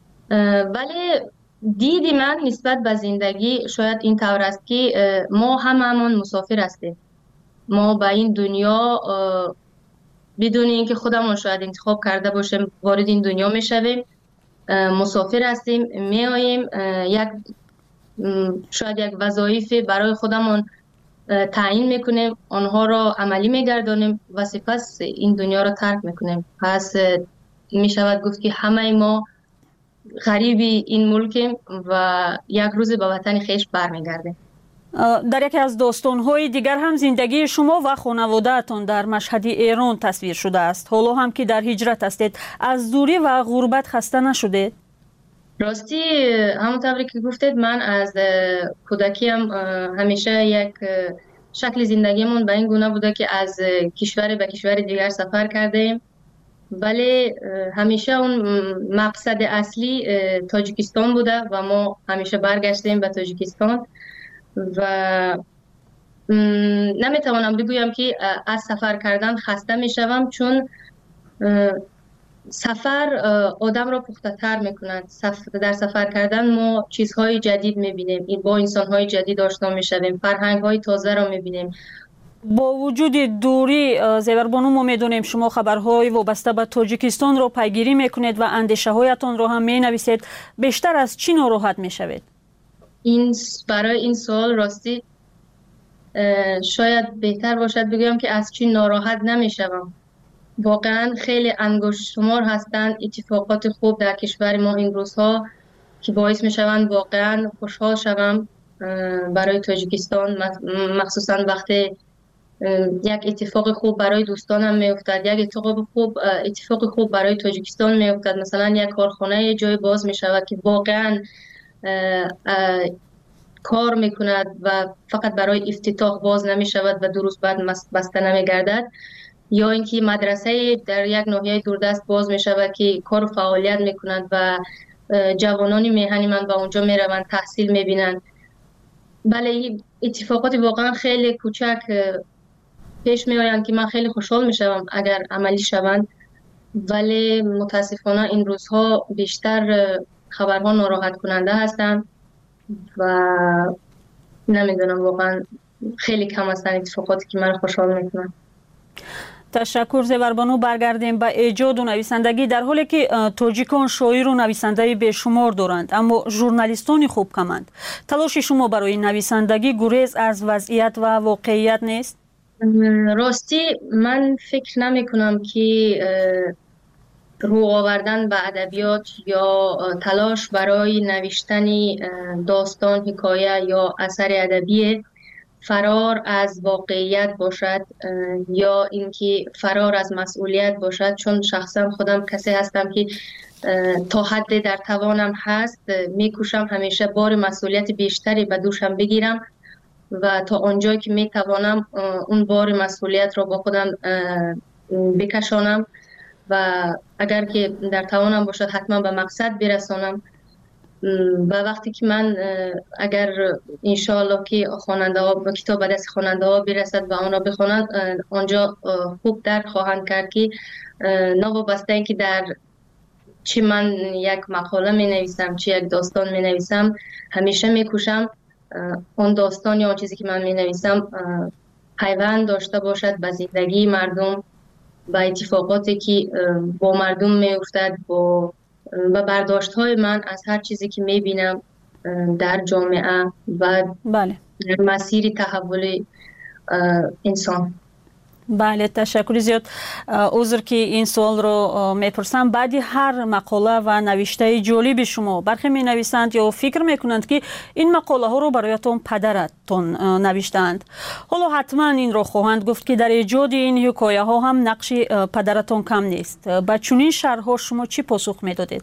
ولی دیدی من نسبت به زندگی شاید این طور است که ما هممون مسافر هستیم. ما به این دنیا بدون اینکه خودمون شاید انتخاب کرده باشیم وارد این دنیا میشویم، مسافر هستیم، میاییم، یک شاید یک وظایف برای خودمون تعیین میکنیم، آنها را عملی میگردانیم و سپس این دنیا را ترک میکنیم. پس میشود گفت که همه ما غریبی این ملکیم و یک روز به وطن خویش برمیگردیم. در یکی از داستان‌های دیگر هم زندگی شما و خانواده‌تان در مشهد ایران تصویر شده است. حالا هم که در هجرت هستید، از دوری و غربت خسته نشدید؟ راستی همونطوری که گفتید من از کودکیم همیشه یک شکل زندگیمون به این گونه بوده که از کشور به کشور دیگر سفر کردیم، ولی همیشه اون مقصد اصلی تاجیکستان بوده و ما همیشه برگشتیم به تاجیکستان و نمیتوانم بگویم که از سفر کردن خسته میشوم، چون سفر آدم را پخته تر میکند. در سفر کردن ما چیزهای جدید میبینیم، با انسانهای جدید آشنا میشویم، فرهنگهای تازه را میبینیم. با وجود دوری زیوربانو ما میدونیم شما خبرهای وابسته به تاجیکستان را پیگیری میکنید و اندیشه هایتان را هم مینویسید. بیشتر از چی ناراحت میشوید؟ این برای این سوال راستی شاید بهتر باشد بگویم که از چی ناراحت نمیشوم. واقعا خیلی انگشت شمار هستند اتفاقات خوب در کشور ما این روزها که باعث میشوند واقعا خوشحال شوم برای تاجیکستان، مخصوصا وقتی یک اتفاق خوب برای دوستانم میافتد، یک اتفاق خوب اتفاق خوب برای تاجیکستان میافتد. مثلا یک کارخانه جای باز میشود که واقعا کار میکند و فقط برای افتتاح باز نمیشود و دو روز بعد بسته نمیگردد، یا اینکه مدرسه در یک ناحیه دوردست باز میشود که کار و فعالیت میکنند و جوانان میهنی من به اونجا میروند تحصیل میبینند. بله اتفاقات واقعا خیلی کوچک پیش میآیند که من خیلی خوشحال میشوم اگر عملی شوند، ولی متاسفانه این روزها بیشتر خبرها ناراحت کننده هستند و نمیدونم واقعا خیلی کم هستند اتفاقاتی که من خوشحال میکنن. تشکر زیوربانو. برگردیم به ایجاد و نویسندگی. در حالی که تاجیکان شاعر و نویسنده بیشمار دارند اما ژورنالیستان خوب کمند، تلاش شما برای نویسندگی گریز از وضعیت و واقعیت نیست؟ راستی من فکر نمی کنم که رو آوردن به ادبیات یا تلاش برای نوشتن داستان، حکایه یا اثر ادبی فرار از واقعیت باشد یا اینکه فرار از مسئولیت باشد، چون شخصا خودم کسی هستم که تا حد در توانم هست میکوشم همیشه بار مسئولیت بیشتری به دوشم بگیرم و تا آنجایی که میتوانم اون بار مسئولیت را با خودم بکشانم و اگر که در توانم باشد حتما به مقصد برسانم. و وقتی که من اگر انشاءالله که خواننده ها کتاب به دست خواننده ها برسد و آن را بخوانند، آنجا خوب درک خواهند کرد که نوابسته اینکه در چی من یک مقاله می نویسم چی یک داستان می نویسم، همیشه می کوشم اون داستان یا اون چیزی که من می نویسم پیوند داشته باشد به زندگی مردم، با اتفاقاتی که با مردم می افتد، با و برداشت های من از هر چیزی که می بینم در جامعه و بله. در مسیر تحول انسان. بله، تشکر زیاد. عذر که این سوال رو میپرسم، بعدی هر مقاله و نوشته جالب شما برخی می نویسند یا فکر میکنند که این مقاله ها رو برایتون پدرتون نوشتند. حالا حتما این رو خواهند گفت که در ایجاد این حکایه ها هم نقش پدرتون کم نیست. با چنین شرح ها شما چی پاسخ میدادید؟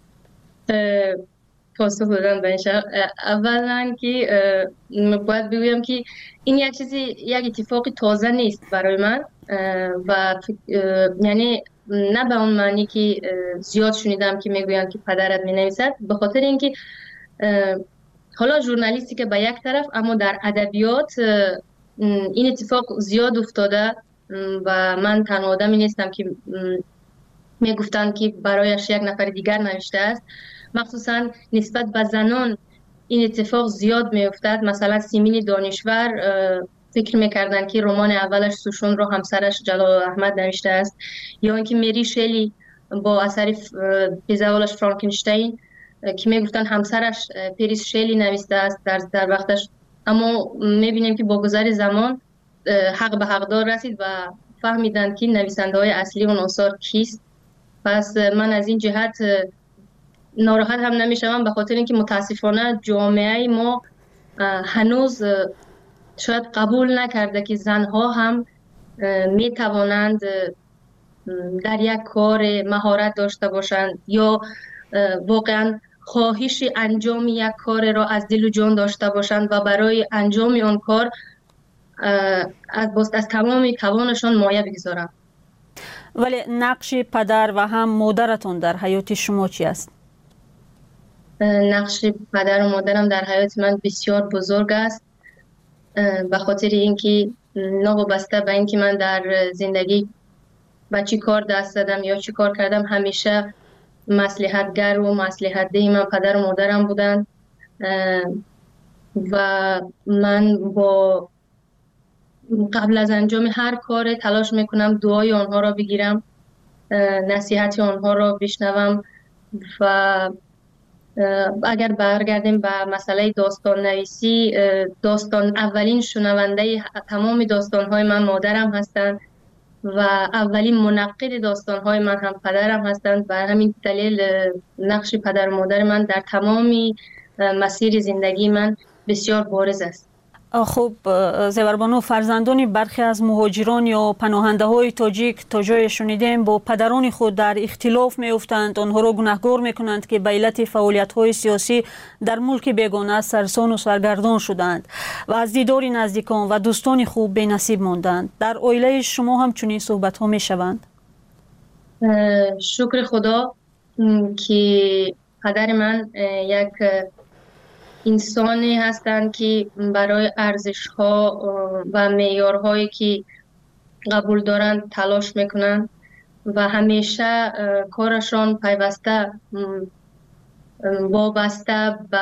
پاسخ دادم به این شرح، اولا که باید بگویم که این یک چیزی یک اتفاق تازه نیست برای من و یعنی نه به اون معنی که زیاد شنیدم که میگویند که پدرت مینویسد، به خاطر اینکه حالا ژورنالیستی که به یک طرف، اما در ادبیات این اتفاق زیاد افتاده و من تنها آدمی نیستم که میگفتند که برایش یک نفر دیگر نوشته است. مخصوصا نسبت به زنان این اتفاق زیاد می افتد. مثلا سیمین دانشور فکر میکردن که رمان اولش سوشون رو همسرش جلال احمد نوشته است، یا اینکه مری شلی با اثر پزوالش فرانکنشتین که میگفتن همسرش پریس شلی نوشته است در در وقتش. اما میبینیم که با گذر زمان حق به حقدار رسید و فهمیدن که نویسنده های اصلی اون آثار کیست. پس من از این جهت ناراحت هم نمیشم، به خاطر اینکه متاسفانه جامعه ما هنوز شاید قبول نکرده که زنها هم می توانند در یک کار مهارت داشته باشند یا واقعا خواهش انجام یک کار را از دل و جان داشته باشند و برای انجام آن کار از از تمام توانشان مایه بگذارند. ولی نقش پدر و هم مادرتون در حیات شما چی است؟ نقش پدر و مادرم در حیات من بسیار بزرگ است، به خاطر اینکه نوابسته به اینکه من در زندگی به چی کار دست دادم یا چی کار کردم، همیشه مصلحتگر و مصلحت‌ده من پدر و مادرم بودن و من با قبل از انجام هر کار تلاش میکنم دعای آنها را بگیرم، نصیحت آنها را بشنوم. و اگر برگردیم به مسئله داستان نویسی، داستان اولین شنونده تمام داستان‌های من مادرم هستند و اولین منقد داستان‌های من هم پدرم هستند. بر همین دلیل نقش پدر و مادر من در تمام مسیر زندگی من بسیار بارز است. خوب زیوربانو، فرزندان برخی از مهاجران یا پناهنده های تاجیک تا جای شنیدیم با پدران خود در اختلاف می افتند، آنها را گناهکار می کنند که به علت فعالیت های سیاسی در ملک بیگانه سرسان و سرگردان شدند و از دیدار نزدیکان و دوستان خوب بی نصیب ماندند. در عائله شما هم چنین صحبت ها می شوند؟ شکر خدا که پدر من یک انسانی هستند که برای ارزش‌ها و معیارهایی که قبول دارند تلاش میکنند و همیشه کارشان پیوسته وابسته به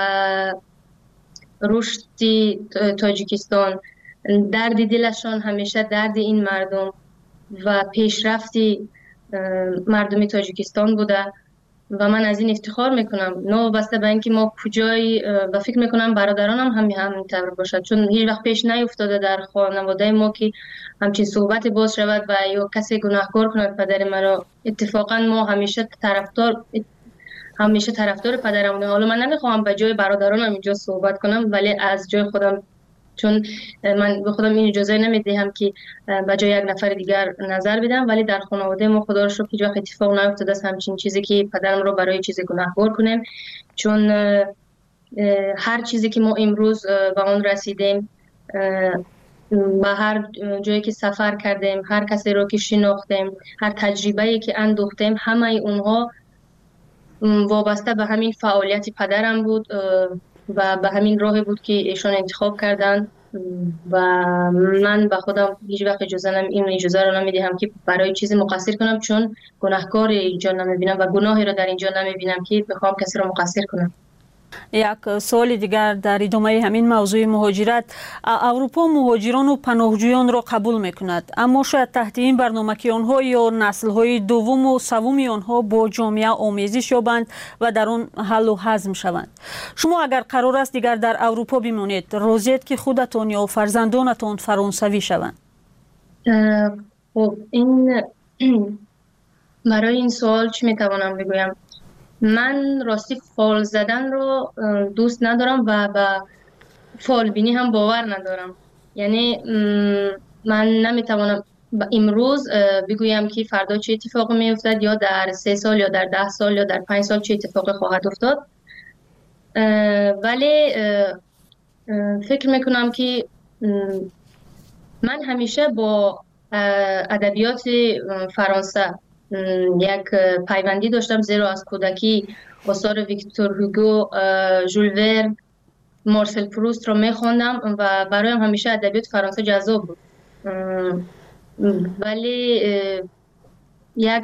رشد تاجیکستان، درد دلشان همیشه درد این مردم و پیشرفت مردم تاجیکستان بوده و من از این افتخار میکنم. نوابسته به اینکه ما کجایی و فکر میکنم برادرانم هم همینطور باشد، چون هیچ وقت پیش نیفتاده در خانواده ما که همچین صحبت باز شود و یا کسی گناهکار کند پدر مرا. اتفاقا ما همیشه طرفدار همیشه طرفدار پدرم بودیم. حالا من نمیخوام به جای برادرانم اینجا صحبت کنم، ولی از جای خودم، چون من به خودم این اجازه نمیدهم که به جای یک نفر دیگر نظر بدم، ولی در خانواده ما خدا رو شکر هیچ وقت اتفاق نیفتاده است همچین چیزی که پدرم رو برای چیز گناهکار کنیم، چون هر چیزی که ما امروز به اون رسیدیم به هر جایی که سفر کردیم، هر کسی رو که شناختیم، هر تجربه‌ای که اندوختیم، همه اونها وابسته به همین فعالیت پدرم بود و به همین راهی بود که ایشون انتخاب کردن و من به خودم هیچ وقت اجازه نم این اجازه رو نمیدهم که برای چیزی مقصر کنم، چون گناهکار اینجا نمیبینم و گناهی رو در اینجا نمیبینم که بخوام کسی رو مقصر کنم. یک سوال دیگر در ادامه همین موضوع مهاجرت، اروپا مهاجران و پناهجویان را قبول میکند، اما شاید تحت این برنامه که آنها یا نسل‌های دوم و سوم آنها با جامعه آمیزش یابند و در آن حل و هضم شوند. شما اگر قرار است دیگر در اروپا بمانید، راضیید که خودتان یا فرزندانتان فرانسوی شوند؟ خب این برای این سوال چی میتوانم بگویم؟ من راستی فال زدن رو دوست ندارم و به فال بینی هم باور ندارم. یعنی من نمیتوانم امروز بگویم که فردا چه اتفاقی میافتد یا در سه سال یا در ده سال یا در پنج سال چه اتفاقی خواهد افتاد، ولی فکر میکنم که من همیشه با ادبیات فرانسه یک پیوندی داشتم، زیرا از کودکی آثار ویکتور هوگو، ژول ورن، مارسل پروست رو میخوندم و برایم همیشه ادبیات فرانسه جذاب بود. ولی یک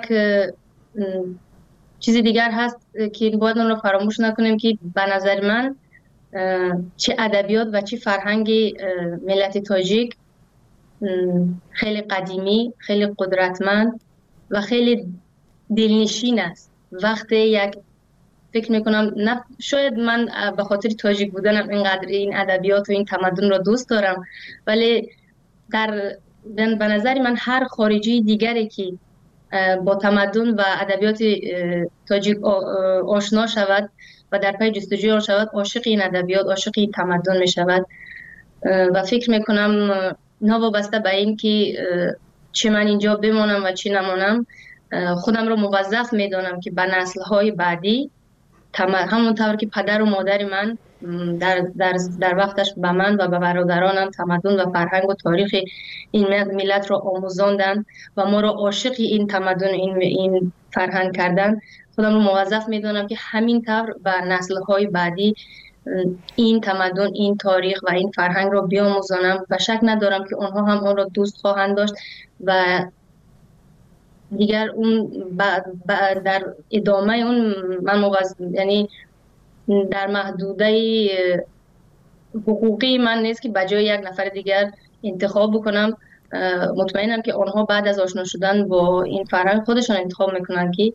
چیز دیگر هست که باید اون رو فراموش نکنیم که به نظر من چه ادبیات و چه فرهنگ ملت تاجیک خیلی قدیمی، خیلی قدرتمند و خیلی دلنشین است. وقتی یک فکر میکنم نه شاید من به خاطر تاجیک بودنم اینقدر این ادبیات و این تمدن را دوست دارم، ولی در به نظر من هر خارجی دیگری که با تمدن و ادبیات تاجیک آشنا شود و در پی جستجوی آن شود، عاشق این ادبیات، عاشق این تمدن می شود و فکر میکنم نوابسته به این که چه من اینجا بمانم و چی نمانم، خودم رو موظف میدانم که به نسل‌های بعدی همونطور که پدر و مادر من در, در, در وقتش به من و به برادرانم تمدن و فرهنگ و تاریخ این ملت را آموزاندن و ما را عاشق این تمدن این, این فرهنگ کردن، خودم رو موظف میدانم که همینطور به نسل‌های بعدی این تمدن، این تاریخ و این فرهنگ رو بیاموزانم و شک ندارم که آنها هم آن را دوست خواهند داشت و دیگر اون در ادامه اون من موظف، یعنی در محدوده حقوقی من نیست که بجای یک نفر دیگر انتخاب بکنم. مطمئنم که آنها بعد از آشنا شدن با این فرهنگ خودشان انتخاب میکنن که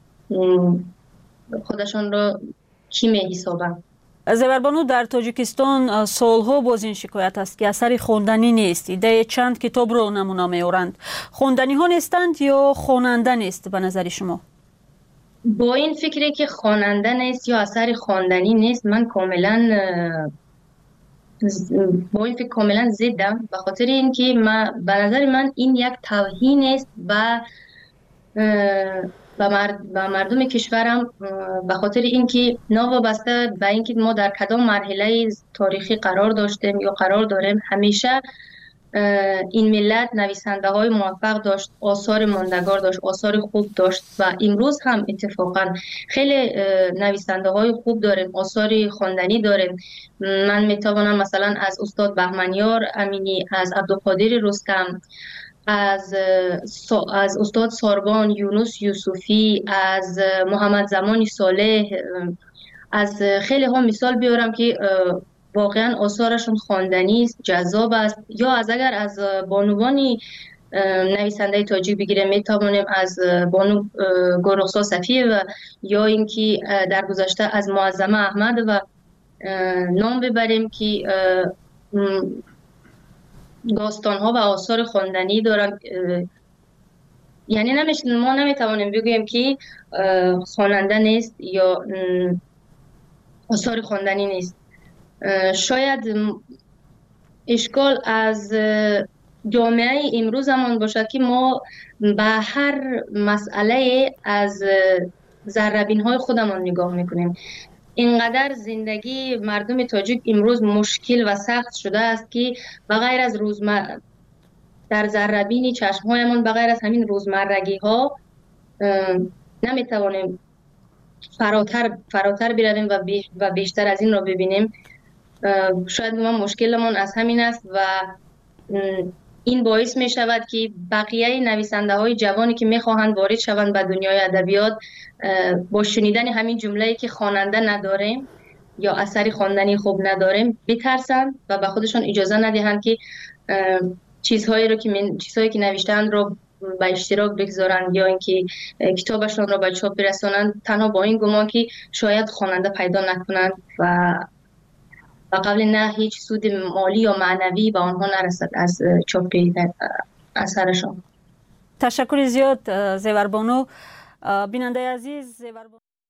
خودشان را کی می حسابن. زبربانو، در تاجیکستان سالها باز این شکایت است که اثر خواندنی نیست. ایده چند کتاب رو نمونه میارند. خواندنی ها نیستند یا خواننده نیست به نظر شما؟ با این فکری که خواننده نیست یا اثر خواندنی نیست من کاملا با این فکر کاملا ضدم، به خاطر اینکه من به نظر من این یک توهین است و و مرد و مردم کشورم، به خاطر اینکه نوابسته به اینکه ما در کدام مرحله تاریخی قرار داشتیم یا قرار داریم، همیشه این ملت نویسنده های موفق داشت، آثار ماندگار داشت، آثار خوب داشت و امروز هم اتفاقا خیلی نویسنده های خوب داریم، آثار خواندنی داریم. من میتوانم مثلا از استاد بهمنیار امینی، از عبدالقادر رستم، از از استاد ساربان یونس یوسفی، از محمد زمانی صالح، از خیلی ها مثال بیارم که واقعا آثارشون خواندنی است، جذاب است. یا از اگر از بانوانی نویسنده تاجیک بگیریم میتوانیم از بانو گلرخسار صفیه و یا اینکه در گذشته از معظمه احمد و نام ببریم که داستان ها و آثار خواندنی دارن. یعنی نمیشه ما نمیتوانیم بگوییم که خواننده نیست یا آثار خواندنی نیست. شاید اشکال از جامعه امروز همان باشد که ما به هر مسئله از ذره‌بین های خودمان نگاه میکنیم. اینقدر زندگی مردم تاجیک امروز مشکل و سخت شده است که بغیر از روزمره در ذره‌بین چشم‌هایمان بغیر از همین روزمرگی ها نمیتوانیم فراتر فراتر برویم و, بیش و بیشتر از این را ببینیم. شاید ما مشکلمون از همین است و این باعث می شود که بقیه نویسنده های جوانی که می خواهند وارد شوند به دنیای ادبیات با شنیدن همین جمله‌ای که خواننده نداریم یا اثری خواندنی خوب نداریم بترسند و به خودشون اجازه ندهند که چیزهایی رو که من چیزهایی که نوشتند رو به اشتراک بگذارند یا اینکه کتابشون رو به چاپ برسانند، تنها با این گمان که شاید خواننده پیدا نکنند و و قبل نه هیچ سود مالی یا معنوی به آنها نرسد از چاپ اثرشان. تشکر زیاد زیوربانو. بیننده عزیز، زیوربانو